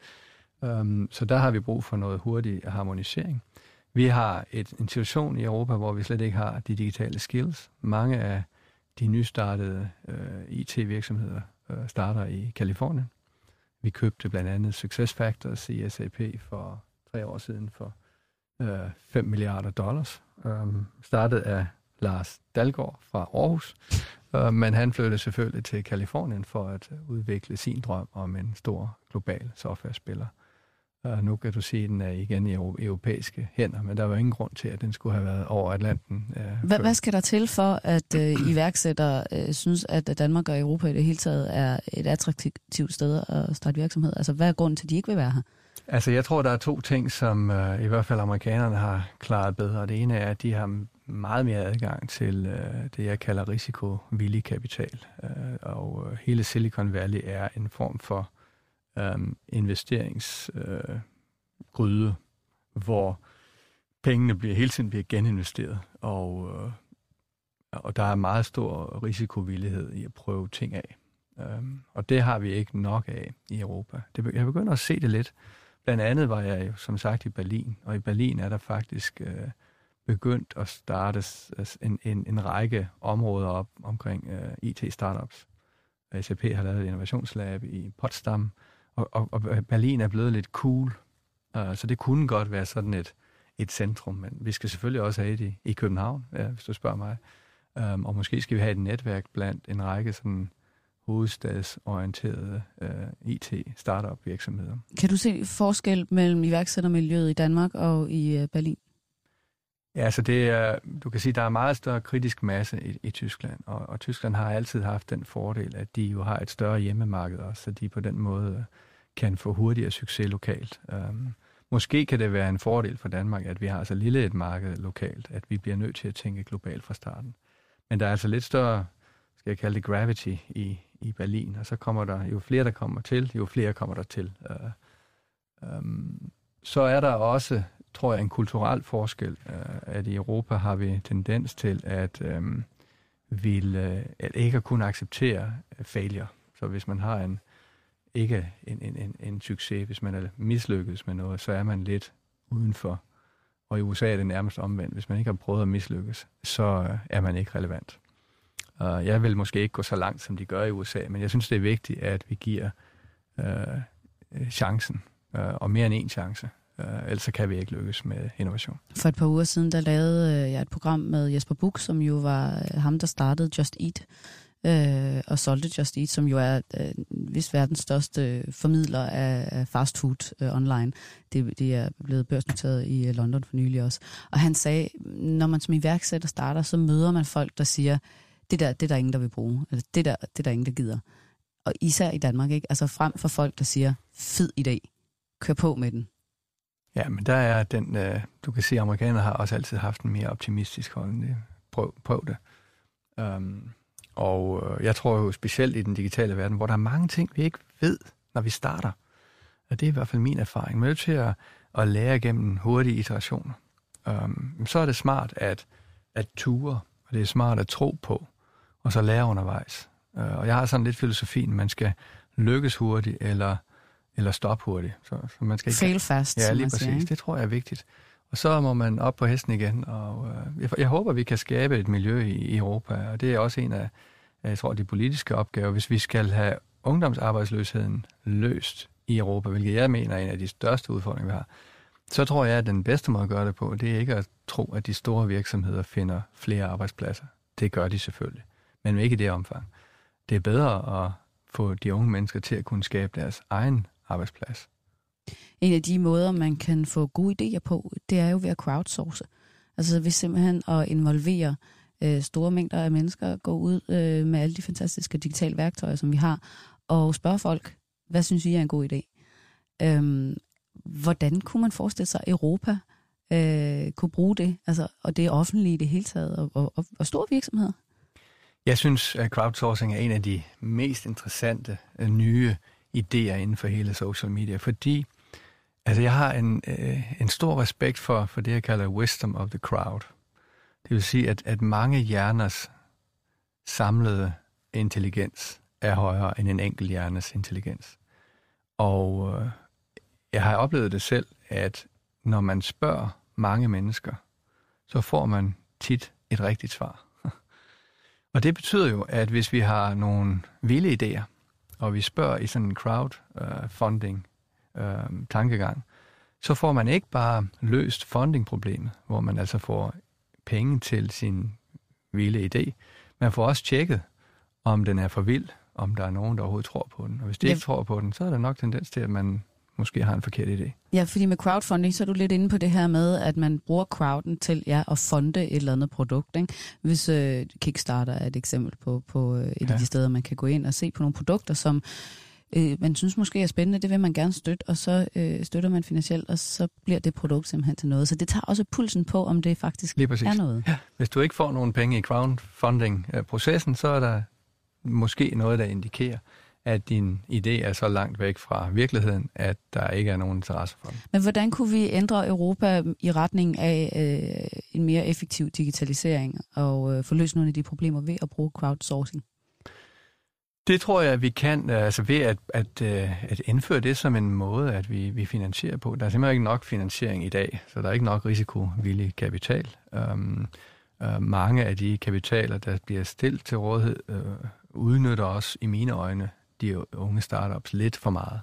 Um, så der har vi brug for noget hurtig harmonisering. Vi har et, en situation i Europa, hvor vi slet ikke har de digitale skills. Mange af de nystartede uh, I T-virksomheder uh, starter i Kalifornien. Vi købte blandt andet SuccessFactors i S A P for tre år siden for uh, fem milliarder dollars. Um, startet af Lars Dalgaard fra Aarhus, uh, men han flyttede selvfølgelig til Kalifornien for at udvikle sin drøm om en stor global softwarespiller. Uh, nu kan du sige, at den er igen i europæiske hænder, men der var ingen grund til, at den skulle have været over Atlanten. Uh, hvad, hvad skal der til for, at uh, iværksættere uh, synes, at Danmark og Europa i det hele taget er et attraktivt sted at starte virksomhed? Altså, hvad er grunden til, at de ikke vil være her? Altså, jeg tror, der er to ting, som uh, i hvert fald amerikanerne har klaret bedre. Det ene er, at de har meget mere adgang til uh, det, jeg kalder risikovillig kapital. Uh, og uh, hele Silicon Valley er en form for um, investeringsgryde, uh, hvor pengene bliver hele tiden bliver geninvesteret. Og, uh, og der er meget stor risikovillighed i at prøve ting af. Um, og det har vi ikke nok af i Europa. Det, jeg begynder at se det lidt. Blandt andet var jeg jo som sagt i Berlin, og i Berlin er der faktisk øh, begyndt at starte en, en, en række områder op omkring øh, I T-startups. S A P har lavet et innovationslab i Potsdam, og, og, og Berlin er blevet lidt cool, uh, så det kunne godt være sådan et, et centrum, men vi skal selvfølgelig også have det i, i København, ja, hvis du spørger mig. Um, og måske skal vi have et netværk blandt en række sådan hovedstadsorienterede uh, I T-startup-virksomheder. Kan du se forskel mellem iværksættermiljøet i Danmark og i uh, Berlin? Ja, altså det er, du kan sige, der er meget større kritisk masse i, i Tyskland, og, og Tyskland har altid haft den fordel, at de jo har et større hjemmemarked også, så de på den måde kan få hurtigere succes lokalt. Um, måske kan det være en fordel for Danmark, at vi har så lille et marked lokalt, at vi bliver nødt til at tænke globalt fra starten. Men der er altså lidt større, skal jeg kalde det gravity i, i Berlin, og så kommer der, jo flere der kommer til, jo flere kommer der til. Uh, um, så er der også, tror jeg, en kulturel forskel, at i Europa har vi tendens til at øhm, vil, at ikke at kunne acceptere failure. Så hvis man har en ikke en, en, en, en succes, hvis man er mislykkedes med noget, så er man lidt udenfor. Og i U S A er det nærmest omvendt. Hvis man ikke har prøvet at mislykkes, så er man ikke relevant. Og jeg vil måske ikke gå så langt, som de gør i U S A, men jeg synes, det er vigtigt, at vi giver øh, chancen, øh, og mere end en chance. Uh, ellers kan vi ikke lykkes med innovation. For et par uger siden, der lavede jeg et program med Jesper Buch, som jo var ham, der startede Just Eat, uh, og solgte Just Eat, som jo er uh, vist verdens største formidler af fast food uh, online. Det, det er blevet børsnoteret i London for nylig også. Og han sagde, når man som iværksætter starter, så møder man folk, der siger, det der, det der er ingen, der vil bruge, eller det der, det der er ingen, der gider. Og især i Danmark, ikke? Altså frem for folk, der siger, fed idé, kør på med den. Ja, men der er den, øh, du kan se, at amerikanere har også altid haft en mere optimistisk holdning. Prøv, prøv det. Um, og øh, jeg tror jo specielt i den digitale verden, hvor der er mange ting, vi ikke ved, når vi starter. Og det er i hvert fald min erfaring. Man er nødt til at, at lære gennem hurtige iterationer. Um, så er det smart at, at ture, og det er smart at tro på, og så lære undervejs. Uh, og jeg har sådan lidt filosofien, man skal lykkes hurtigt, eller, eller stoppe hurtigt. Så, så man skal ikke... Fail fast, ja, lige man præcis. siger, det tror jeg er vigtigt. Og så må man op på hesten igen, og uh, jeg, jeg håber, vi kan skabe et miljø i, i Europa, og det er også en af, jeg tror, de politiske opgaver, hvis vi skal have ungdomsarbejdsløsheden løst i Europa, hvilket jeg mener er en af de største udfordringer, vi har, så tror jeg, at den bedste måde at gøre det på, det er ikke at tro, at de store virksomheder finder flere arbejdspladser. Det gør de selvfølgelig, men ikke i det omfang. Det er bedre at få de unge mennesker til at kunne skabe deres egen arbejdsplads. En af de måder, man kan få gode idéer på, det er jo ved at crowdsource. Altså ved simpelthen at involvere øh, store mængder af mennesker, gå ud øh, med alle de fantastiske digitale værktøjer, som vi har, og spørge folk, hvad synes I er en god idé? Øhm, hvordan kunne man forestille sig, at Europa øh, kunne bruge det, altså, og det offentlige i det hele taget, og, og, og, og store virksomheder? Jeg synes, at crowdsourcing er en af de mest interessante nye idéer inden for hele social media, fordi altså, jeg har en, øh, en stor respekt for, for det, jeg kalder wisdom of the crowd. Det vil sige, at, at mange hjerners samlede intelligens er højere end en enkelt hjernes intelligens. Og øh, jeg har oplevet det selv, at når man spørger mange mennesker, så får man tit et rigtigt svar. Og det betyder jo, at hvis vi har nogle vilde idéer, og vi spørger i sådan en crowdfunding øh, tankegang, så får man ikke bare løst funding-problemet, hvor man altså får penge til sin vilde idé. Man får også tjekket, om den er for vild, om der er nogen, der overhovedet tror på den. Og hvis de ja. ikke tror på den, så er der nok tendens til, at man måske har en forkert idé. Ja, fordi med crowdfunding, så er du lidt inde på det her med, at man bruger crowden til ja, at funde et eller andet produkt. Ikke? Hvis øh, Kickstarter er et eksempel på, på øh, et ja. af de steder, man kan gå ind og se på nogle produkter, som øh, man synes måske er spændende, det vil man gerne støtte, og så øh, støtter man finansielt, og så bliver det produkt simpelthen til noget. Så det tager også pulsen på, om det faktisk er noget. Ja. Hvis du ikke får nogen penge i crowdfunding-processen, så er der måske noget, der indikerer, at din idé er så langt væk fra virkeligheden, at der ikke er nogen interesse for den. Men hvordan kunne vi ændre Europa i retning af øh, en mere effektiv digitalisering og øh, få løst nogle af de problemer ved at bruge crowdsourcing? Det tror jeg, at vi kan, altså ved at, at, at indføre det som en måde, at vi, vi finansierer på. Der er simpelthen ikke nok finansiering i dag, så der er ikke nok risikovillig kapital. Um, uh, mange af de kapitaler, der bliver stillet til rådighed, uh, udnytter også i mine øjne de unge startups lidt for meget.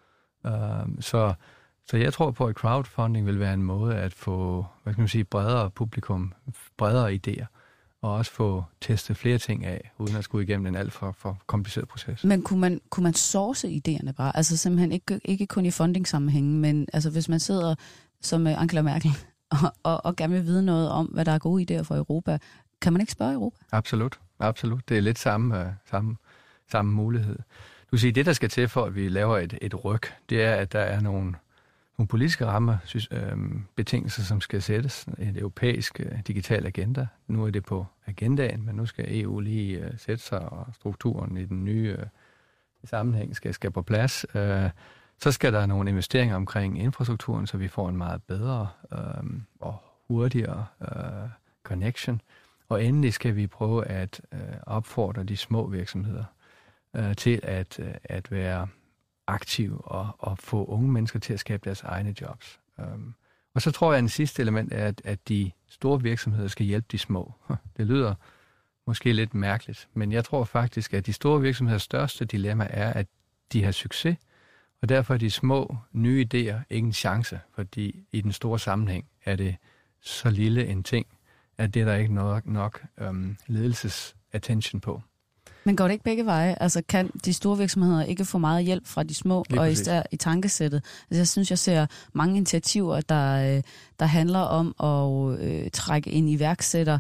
Uh, så, så jeg tror på, at crowdfunding vil være en måde at få, hvad skal man sige, bredere publikum, bredere idéer, og også få testet flere ting af, uden at skulle igennem en alt for, for kompliceret proces. Men kunne man, kunne man source idéerne bare? Altså simpelthen ikke, ikke kun i funding-sammenhængen, men altså hvis man sidder som Angela Merkel og, og, og gerne vil vide noget om, hvad der er gode idéer for Europa, kan man ikke spørge Europa? Absolut, absolut. Det er lidt samme, uh, samme, samme mulighed. Du kan sige, det der skal til for, at vi laver et, et ryg, det er, at der er nogle, nogle politiske rammer, synes, øh, betingelser, som skal sættes. En europæisk øh, digital agenda. Nu er det på agendaen, men nu skal E U lige øh, sætte sig, og strukturen i den nye øh, sammenhæng skal, skal på plads. Øh, så skal der nogle investeringer omkring infrastrukturen, så vi får en meget bedre øh, og hurtigere øh, connection. Og endelig skal vi prøve at øh, opfordre de små virksomheder øh, til at, øh, at være aktiv og, og få unge mennesker til at skabe deres egne jobs. Um, og så tror jeg, at en sidste element er, at, at de store virksomheder skal hjælpe de små. Det lyder måske lidt mærkeligt, men jeg tror faktisk, at de store virksomheders største dilemma er, at de har succes, og derfor er de små, nye idéer ikke en chance, fordi i den store sammenhæng er det så lille en ting, at det er der ikke nok, nok um, ledelses-attention på. Men går det ikke begge veje? Altså kan de store virksomheder ikke få meget hjælp fra de små, og især i tankesættet? Altså, jeg synes, jeg ser mange initiativer, der, der handler om at øh, trække en iværksætter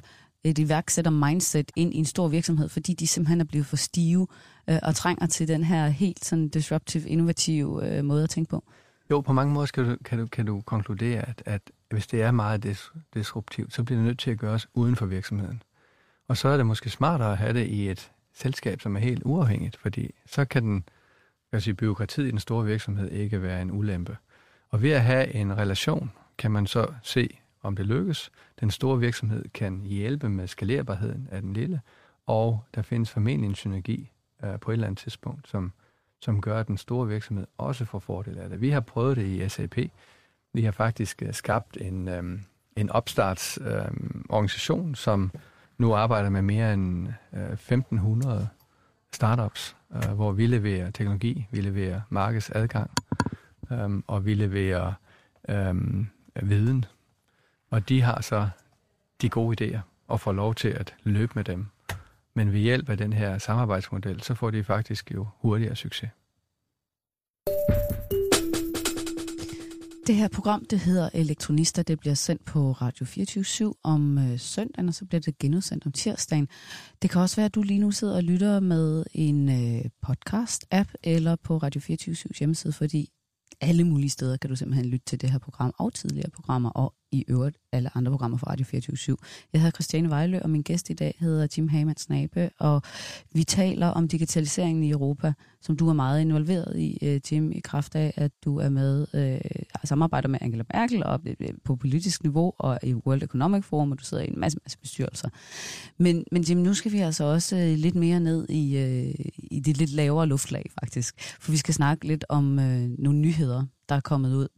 et iværksætter-mindset ind i en stor virksomhed, fordi de simpelthen er blevet for stive øh, og trænger til den her helt sådan disruptive, innovative øh, måde at tænke på? Jo, på mange måder skal du, kan, du, kan du konkludere, at, at hvis det er meget dis- disruptivt, så bliver det nødt til at gøres uden for virksomheden. Og så er det måske smartere at have det i et selskab, som er helt uafhængigt, fordi så kan den, kan sige, byråkratiet i den store virksomhed ikke være en ulempe. Og ved at have en relation, kan man så se, om det lykkes. Den store virksomhed kan hjælpe med skalerbarheden af den lille, og der findes formentlig en synergi øh, på et eller andet tidspunkt, som, som gør, at den store virksomhed også får fordel af det. Vi har prøvet det i S A P. Vi har faktisk øh, skabt en, øh, en opstartsorganisation, øh, som nu arbejder med mere end øh, femten hundrede startups, øh, hvor vi leverer teknologi, vi leverer markedsadgang, øh, og vi leverer øh, viden. Og de har så de gode idéer og får lov til at løbe med dem. Men ved hjælp af den her samarbejdsmodel, så får de faktisk jo hurtigere succes. Det her program, det hedder Elektronista. Det bliver sendt på Radio fireogtyve syv om øh, søndagen, og så bliver det genudsendt om tirsdagen. Det kan også være, at du lige nu sidder og lytter med en øh, podcast-app eller på Radio fireogtyve syvs hjemmeside, fordi alle mulige steder kan du simpelthen lytte til det her program og tidligere programmer, og i øvrigt alle andre programmer fra Radio fireogtyve syv. Jeg hedder Christiane Vejlø, og min gæst i dag hedder Jim Hagemann-Snabe, og vi taler om digitaliseringen i Europa, som du er meget involveret i, Jim, i kraft af, at du er med øh, samarbejder med Angela Merkel og på politisk niveau og i World Economic Forum, og du sidder i en masse, masse bestyrelser. Men, men Jim, nu skal vi altså også lidt mere ned i, øh, i det lidt lavere luftlag, faktisk. For vi skal snakke lidt om øh, nogle nyheder, der er kommet ud.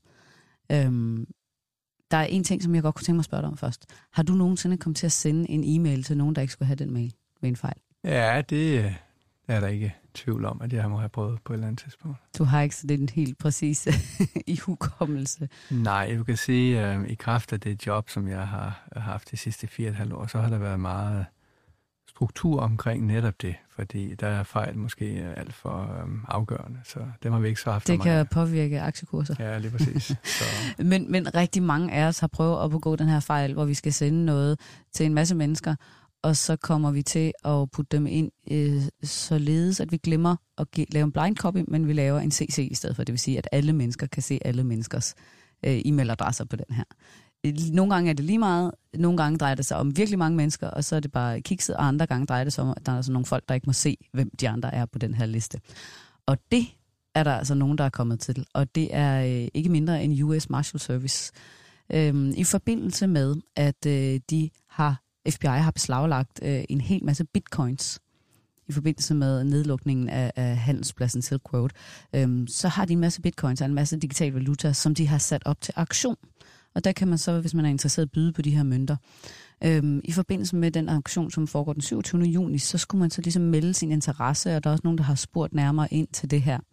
Øhm, Der er en ting, som jeg godt kunne tænke mig at spørge dig om først. Har du nogensinde kommet til at sende en e-mail til nogen, der ikke skulle have den mail ved en fejl? Ja, det er der ikke tvivl om, at jeg må have prøvet på et eller andet tidspunkt. Du har ikke så det er en helt præcis ihukommelse. Nej, du kan sige, at øh, i kraft af det job, som jeg har haft de sidste fire og et halvt år, så har der været meget struktur omkring netop det, fordi der er fejl måske alt for øhm, afgørende, så det har vi ikke så haft. Det kan mange. Påvirke aktiekurser. Ja, lige præcis. Så. men, men rigtig mange af os har prøvet at begå den her fejl, hvor vi skal sende noget til en masse mennesker, og så kommer vi til at putte dem ind øh, således, at vi glemmer at give, lave en blind copy, men vi laver en C C i stedet for. Det vil sige, at alle mennesker kan se alle menneskers øh, e-mailadresser på den her. Nogle gange er det lige meget, nogle gange drejer det sig om virkelig mange mennesker, og så er det bare kikset, og andre gange drejer det sig om, at der er altså nogle folk, der ikke må se, hvem de andre er på den her liste. Og det er der altså nogen, der er kommet til, og det er øh, ikke mindre end U S Marshal Service. Øhm, I forbindelse med, at øh, de har, F B I har beslaglagt øh, en hel masse bitcoins, i forbindelse med nedlukningen af, af handelspladsen Silk Road, øhm, så har de en masse bitcoins og en masse digital valuta, som de har sat op til auktion. Og der kan man så, hvis man er interesseret, byde på de her mønter. Øhm, I forbindelse med den auktion, som foregår den syvogtyvende juni, så skulle man så ligesom melde sin interesse, og der er også nogen, der har spurgt nærmere ind til det her.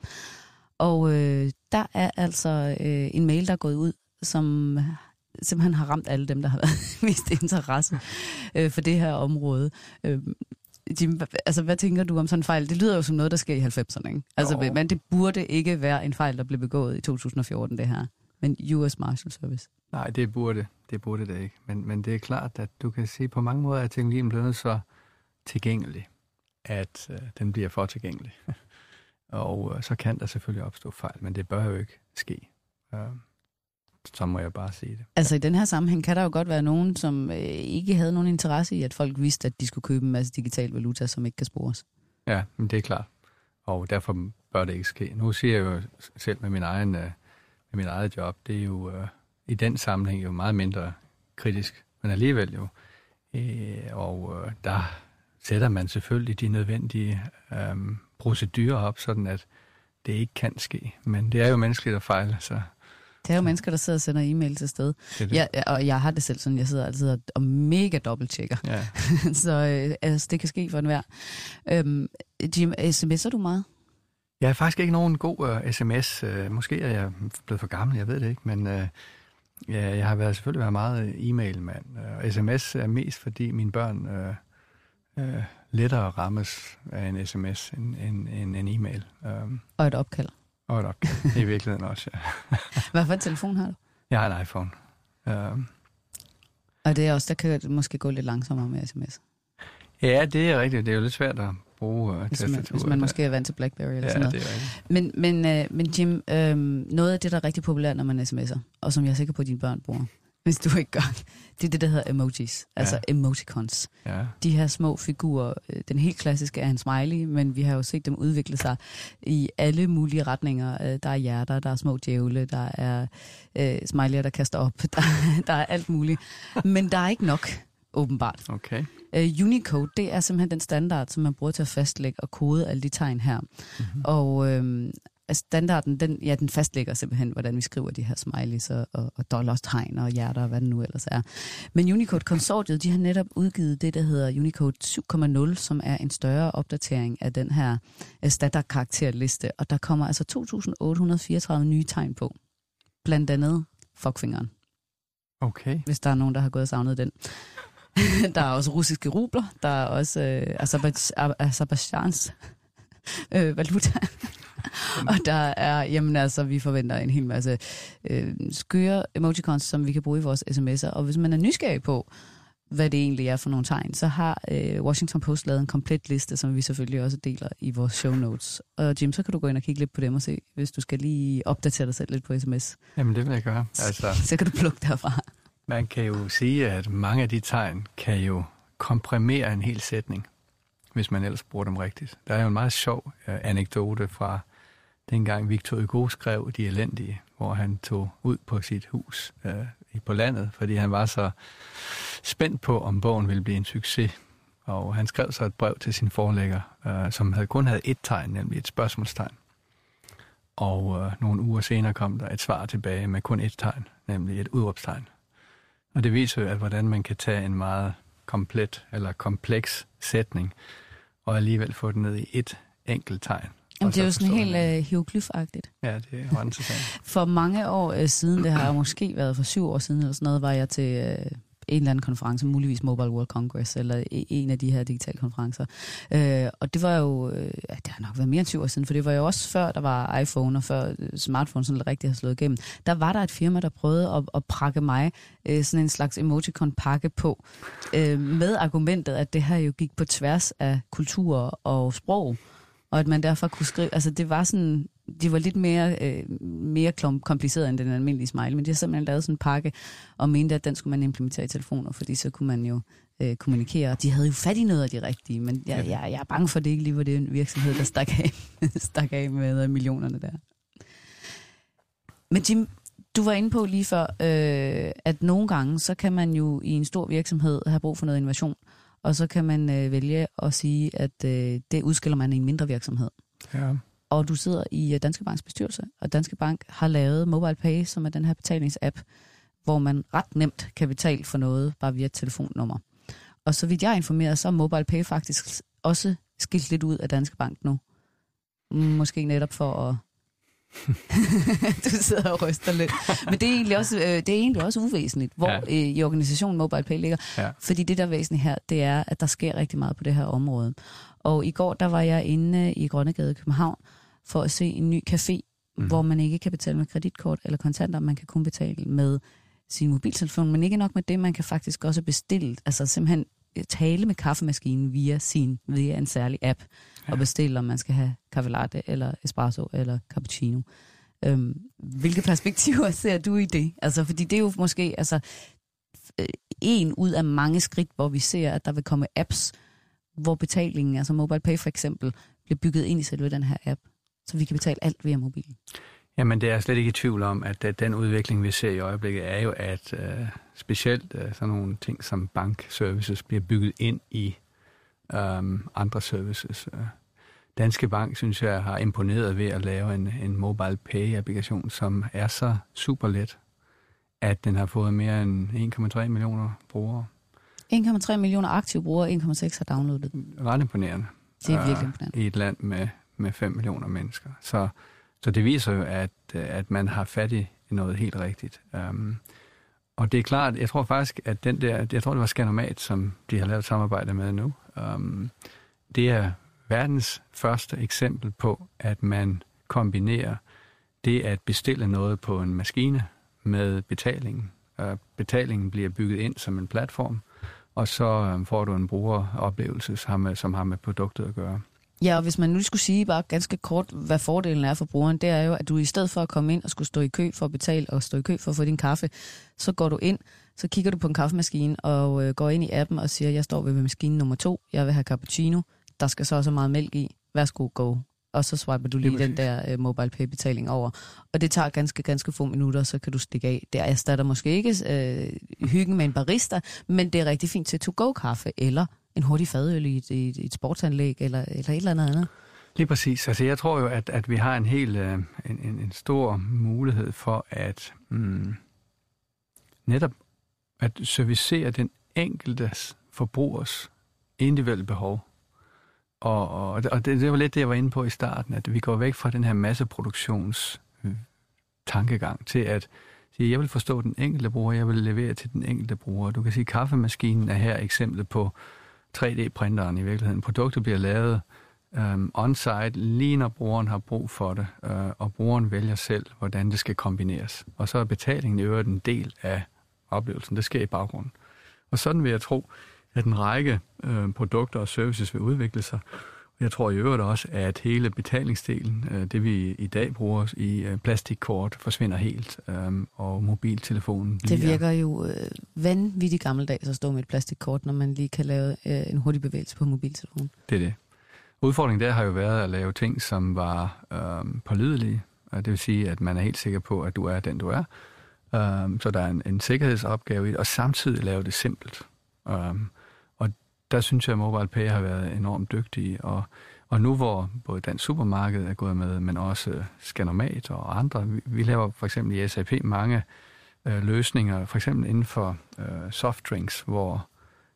Og øh, der er altså øh, en mail, der er gået ud, som simpelthen har ramt alle dem, der har været mest interesse øh, for det her område. Øh, Jim, altså, hvad tænker du om sådan en fejl? Det lyder jo som noget, der sker i halvfemserne, ikke? Altså, men det burde ikke være en fejl, der blev begået i to tusind og fjorten, det her. Men U S Marshal Service. Nej, det burde det, burde det ikke. Men, men det er klart, at du kan se på mange måder, at teknologien bliver så tilgængelig, at øh, den bliver for tilgængelig. Og øh, så kan der selvfølgelig opstå fejl, men det bør jo ikke ske. Øh, så må jeg bare sige det. Altså i den her sammenhæng kan der jo godt være nogen, som øh, ikke havde nogen interesse i, at folk vidste, at de skulle købe en masse digital valuta, som ikke kan spores. Ja, men det er klart. Og derfor bør det ikke ske. Nu siger jeg jo selv med min egen... Øh, mit eget job, det er jo øh, i den sammenhæng jo meget mindre kritisk, men alligevel jo. Øh, og øh, der sætter man selvfølgelig de nødvendige øh, procedurer op, sådan at det ikke kan ske. Men det er jo menneskeligt at fejle, så... Det er jo mennesker, der sidder og sender e-mails til sted. Det det. Ja, og jeg har det selv sådan, jeg sidder altid og mega dobbelttjekker. Ja. så øh, altså, det kan ske for enhver. Øhm, Jim, sms'er du meget? Jeg har faktisk ikke nogen god uh, sms. Uh, måske er jeg blevet for gammel, jeg ved det ikke, men uh, ja, jeg har været, selvfølgelig været meget e-mail-mand. Uh, sms er mest, fordi mine børn uh, uh, lettere rammes af en sms end en, en, en e-mail. Um, og et opkald. Og et opkald, i virkeligheden også, ja. Hvad for en telefon har du? Jeg har en iPhone. Uh, Og det er også, der kan det måske gå lidt langsommere med sms. Ja, det er rigtigt. Det er jo lidt svært at bruge uh, hvis tastaturet. Man, hvis man måske er vant til BlackBerry eller ja, sådan noget. Det er rigtigt. Men, men, øh, men Jim, øh, noget af det, der er rigtig populært, når man sms'er, og som jeg er sikker på, at dine børn bruger, hvis du ikke gør, det er det, der hedder emojis, altså ja. emoticons. Ja. De her små figurer, den helt klassiske er en smiley, men vi har jo set dem udvikle sig i alle mulige retninger. Der er hjerter, der er små djævle, der er øh, smiley'er, der kaster op, der, der er alt muligt. Men der er ikke nok, åbenbart. Okay. Uh, Unicode, det er simpelthen den standard, som man bruger til at fastlægge og kode alle de tegn her. Mm-hmm. Og øh, standarden, den, ja, den fastlægger simpelthen, hvordan vi skriver de her smileys og, og, og dollars-tegn og hjerter og hvad det nu ellers er. Men Unicode-konsortiet, de har netop udgivet det, der hedder Unicode syv punkt nul, som er en større opdatering af den her standardkarakterliste. Og der kommer altså to tusind otte hundrede fireogtredive nye tegn på. Blandt andet fuckfingeren. Okay. Hvis der er nogen, der har gået og savnet den. Der er også russiske rubler, der er også øh, Azerbaidsjans øh, valuta. Og der er, jamen altså, vi forventer en hel masse øh, skøre emojicons, som vi kan bruge i vores sms'er. Og hvis man er nysgerrig på, hvad det egentlig er for nogle tegn, så har øh, Washington Post lavet en komplet liste, som vi selvfølgelig også deler i vores show notes. Og Jim, så kan du gå ind og kigge lidt på dem og se, hvis du skal lige opdatere dig selv lidt på sms. Jamen det vil jeg gøre. Altså, så kan du plukke derfra. Man kan jo sige, at mange af de tegn kan jo komprimere en hel sætning, hvis man ellers bruger dem rigtigt. Der er jo en meget sjov uh, anekdote fra dengang Victor Hugo skrev De Elendige, hvor han tog ud på sit hus uh, på landet, fordi han var så spændt på, om bogen ville blive en succes. Og han skrev så et brev til sin forlægger, uh, som havde kun havde et tegn, nemlig et spørgsmålstegn. Og uh, nogle uger senere kom der et svar tilbage med kun et tegn, nemlig et udråbstegn. Og det viser jo, at hvordan man kan tage en meget komplet eller kompleks sætning, og alligevel få den ned i et enkelt tegn. Jamen, det er jo sådan helt uh, hieroglyfagtigt. Ja, det er jo interessant. For mange år uh, siden, det har måske været for syv år siden eller sådan noget, var jeg til uh, en eller anden konference, muligvis Mobile World Congress, eller en af de her digitale konferencer. Uh, og det var jo, uh, ja, det har nok været mere end syv år siden, for det var jo også før, der var iPhone, og før smartphone sådan rigtig har slået igennem. Der var der et firma, der prøvede at, at prakke mig uh, sådan en slags emojicon-pakke på, uh, med argumentet, at det her jo gik på tværs af kulturer og sprog, og at man derfor kunne skrive, altså det var sådan, de var lidt mere, øh, mere kompliceret end den almindelige smiley, men de har simpelthen lavet sådan en pakke, og mente, at den skulle man implementere i telefoner, fordi så kunne man jo øh, kommunikere, og de havde jo fat i noget af de rigtige, men jeg, jeg, jeg er bange for, at det ikke lige var det en virksomhed, der stak af, stak af med millionerne der. Men Jim, du var inde på lige før, øh, at nogle gange, så kan man jo i en stor virksomhed have brug for noget innovation, og så kan man øh, vælge at sige, at øh, det udskiller man i en mindre virksomhed. Ja. Og du sidder i Danske Banks bestyrelse, og Danske Bank har lavet MobilePay, som er den her betalingsapp, hvor man ret nemt kan betale for noget bare via et telefonnummer. Og så vidt jeg er informeret, så er MobilePay faktisk også skilt lidt ud af Danske Bank nu. Måske netop for at... Du sidder og ryster lidt. Men det er egentlig også, øh, det er egentlig også uvæsentligt, hvor ja. øh, i organisationen MobilePay ligger. Ja. Fordi det, der er væsentligt her, det er, at der sker rigtig meget på det her område. Og i går, der var jeg inde i Grønnegade i København for at se en ny café, mm. hvor man ikke kan betale med kreditkort eller kontanter. Man kan kun betale med sin mobiltelefon, men ikke nok med det, man kan faktisk også bestille, altså simpelthen tale med kaffemaskinen via sin, via en særlig app, ja. Og bestille, om man skal have kaffe latte, eller espresso, eller cappuccino. Øhm, hvilke perspektiver ser du i det? Altså, fordi det er jo måske altså, en ud af mange skridt, hvor vi ser, at der vil komme apps, hvor betalingen, altså MobilePay for eksempel, bliver bygget ind i selve den her app, så vi kan betale alt via mobilen. Jamen, det er slet ikke i tvivl om, at, at den udvikling, vi ser i øjeblikket, er jo, at uh, specielt uh, sådan nogle ting som bankservices bliver bygget ind i um, andre services. Uh, Danske Bank, synes jeg, har imponeret ved at lave en, en mobile pay-applikation, som er så super let, at den har fået mere end en komma tre millioner brugere. en komma tre millioner aktive brugere, en komma seks har downloadet. Ret imponerende. Det er virkelig imponerende. Uh, I et land med, med fem millioner mennesker. Så Så det viser jo, at, at man har fat i noget helt rigtigt. Um, og det er klart, jeg tror faktisk, at den der, jeg tror det var Scanomat, som de har lavet samarbejde med nu, um, det er verdens første eksempel på, at man kombinerer det at bestille noget på en maskine med betalingen Øh, betalingen bliver bygget ind som en platform, og så øh, får du en brugeroplevelse, som har, med, som har med produktet at gøre. Ja, og hvis man nu skulle sige bare ganske kort, hvad fordelen er for brugeren, det er jo, at du i stedet for at komme ind og skulle stå i kø for at betale og stå i kø for at få din kaffe, så går du ind, så kigger du på en kaffemaskine og øh, går ind i appen og siger, jeg står ved maskine nummer to, jeg vil have cappuccino, der skal så også meget mælk i, værsgo, go. Og så swiper du lige den der uh, mobile pay betaling over. Og det tager ganske, ganske få minutter, så kan du stikke af. Det erstatter måske ikke uh, hyggen med en barista, men det er rigtig fint til to-go-kaffe, eller en hurtig fadøl i et, i et sportsanlæg, eller, eller et eller andet andet. Lige præcis. Altså jeg tror jo, at, at vi har en helt uh, en, en, en stor mulighed for at mm, netop at servicere den enkeltes forbrugers individuelle behov. Og, og, og det, det var lidt det, jeg var inde på i starten, at vi går væk fra den her masseproduktions tankegang til at sige, jeg vil forstå den enkelte bruger, jeg vil levere til den enkelte bruger. Du kan sige, at kaffemaskinen er her eksemplet på tre D-printeren i virkeligheden. Produktet bliver lavet um, on-site, lige når brugeren har brug for det, uh, og brugeren vælger selv, hvordan det skal kombineres. Og så er betalingen i øvrigt en del af oplevelsen. Det sker i baggrunden. Og sådan vil jeg tro, at en række øh, produkter og services vil udvikle sig. Jeg tror i øvrigt også, at hele betalingsdelen, øh, det vi i dag bruger i øh, plastikkort, forsvinder helt, øh, og mobiltelefonen bliver... Det virker jo øh, vanvittigt gammeldags at stå med et plastikkort, når man lige kan lave øh, en hurtig bevægelse på mobiltelefonen. Det er det. Udfordringen der har jo været at lave ting, som var øh, pålidelige. Det vil sige, at man er helt sikker på, at du er den, du er. Øh, så der er en, en sikkerhedsopgave i det, og samtidig lave det simpelt. Øh, Der synes jeg, at MobilePay har været enormt dygtige, og, og nu hvor både Dansk Supermarked er gået med, men også Scannermat og andre, vi, vi laver for eksempel i S A P mange øh, løsninger, for eksempel inden for øh, softdrinks, hvor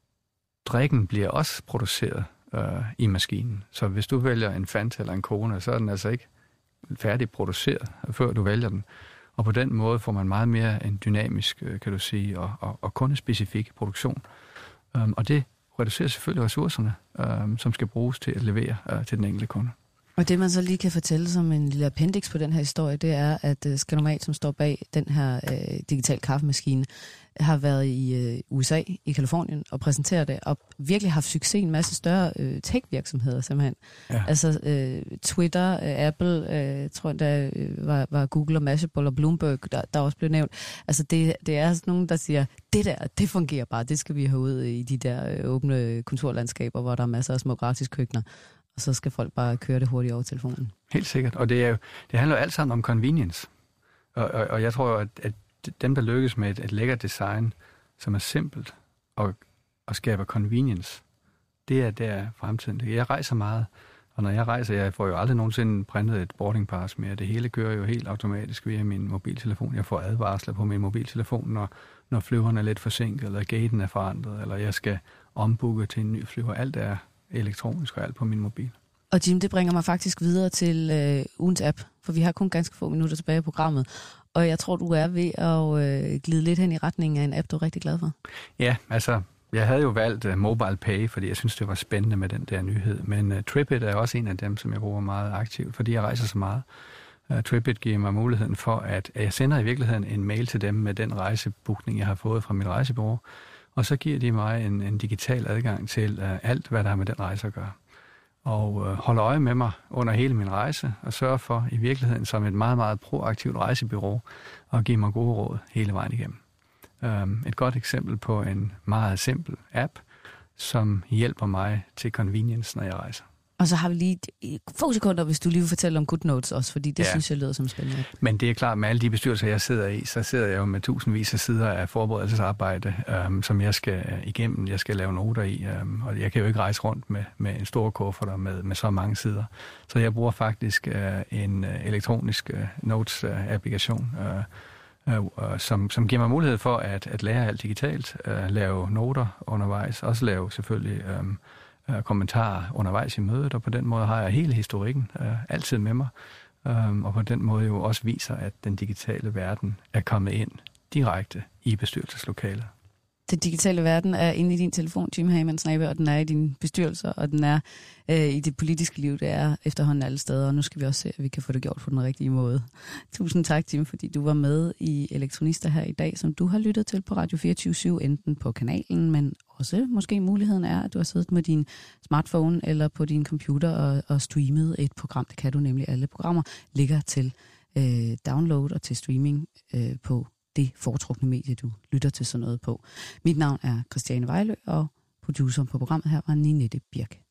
drikken bliver også produceret øh, i maskinen. Så hvis du vælger en Fanta eller en Cola, så er den altså ikke færdig produceret, før du vælger den. Og på den måde får man meget mere en dynamisk, kan du sige, og, og, og kundespecifik produktion. Um, og det reducerer selvfølgelig ressourcerne, øh, som skal bruges til at levere øh, til den enkelte kunde. Og det man så lige kan fortælle som en lille appendix på den her historie, det er, at uh, Scannermat, som står bag den her uh, digital kaffemaskine, har været i uh, U S A, i Kalifornien, og præsenteret det, og virkelig haft succes i en masse større uh, tech-virksomheder simpelthen. Ja. Altså uh, Twitter, uh, Apple, uh, tror jeg, der uh, var, var Google og Mashable og Bloomberg, der, der også blev nævnt. Altså det, det er sådan nogen, der siger, det der, det fungerer bare, det skal vi have ud i de der uh, åbne kontorlandskaber, hvor der er masser af små gratis køkkener. Og så skal folk bare køre det hurtigt over telefonen. Helt sikkert. Og det, er jo, det handler jo alt sammen om convenience. Og, og, og jeg tror jo, at, at dem, der lykkes med et, et lækkert design, som er simpelt og, og skaber convenience, det er der fremtiden. Jeg rejser meget, og når jeg rejser, jeg får jo aldrig nogensinde printet et boarding pass mere. Det hele kører jo helt automatisk via min mobiltelefon. Jeg får advarsler på min mobiltelefon, når, når flyveren er lidt forsinket, eller gaten er forandret, eller jeg skal ombooke til en ny flyver. Alt er elektronisk og alt på min mobil. Og Jim, det bringer mig faktisk videre til øh, ugens app, for vi har kun ganske få minutter tilbage i programmet, og jeg tror, du er ved at øh, glide lidt hen i retningen af en app, du er rigtig glad for. Ja, altså, jeg havde jo valgt uh, MobilePay, fordi jeg synes, det var spændende med den der nyhed, men uh, TripIt er også en af dem, som jeg bruger meget aktivt, fordi jeg rejser så meget. Uh, TripIt giver mig muligheden for, at, at jeg sender i virkeligheden en mail til dem med den rejsebookning, jeg har fået fra mit rejsebureau, og så giver de mig en, en digital adgang til uh, alt, hvad der har med den rejse at gøre. Og uh, holder øje med mig under hele min rejse, og sørger for i virkeligheden som et meget, meget proaktivt rejsebureau, og give mig gode råd hele vejen igennem. Um, et godt eksempel på en meget simpel app, som hjælper mig til convenience, når jeg rejser. Og så har vi lige få sekunder, hvis du lige vil fortælle om GoodNotes også, fordi det ja. synes jeg lyder som spændende. Men det er klart, med alle de bestyrelser, jeg sidder i, så sidder jeg jo med tusindvis af sider af forberedelsesarbejde, øhm, som jeg skal igennem, jeg skal lave noter i, øhm, og jeg kan jo ikke rejse rundt med, med en stor kuffert med, med så mange sider. Så jeg bruger faktisk øh, en øh, elektronisk øh, notes-applikation, øh, øh, øh, som, som giver mig mulighed for at, at lære alt digitalt, øh, lave noter undervejs, også lave selvfølgelig Øh, kommentarer undervejs i mødet, og på den måde har jeg hele historikken øh, altid med mig, øh, og på den måde jo også viser, at den digitale verden er kommet ind direkte i bestyrelseslokalet. Den digitale verden er inde i din telefon, Jim Hagemann Snabe, og den er i dine bestyrelser, og den er øh, i det politiske liv. Det er efterhånden alle steder, og nu skal vi også se, at vi kan få det gjort på den rigtige måde. Tusind tak, Jim, fordi du var med i Elektronista her i dag, som du har lyttet til på Radio fireogtyve syv, enten på kanalen, men også måske muligheden er, at du har siddet med din smartphone eller på din computer og, og streamet et program. Det kan du nemlig. Alle programmer ligger til øh, download og til streaming øh, på det foretrukne medie, du lytter til sådan noget på. Mit navn er Christiane Vejlø, og producer på programmet her var Ninette Birk.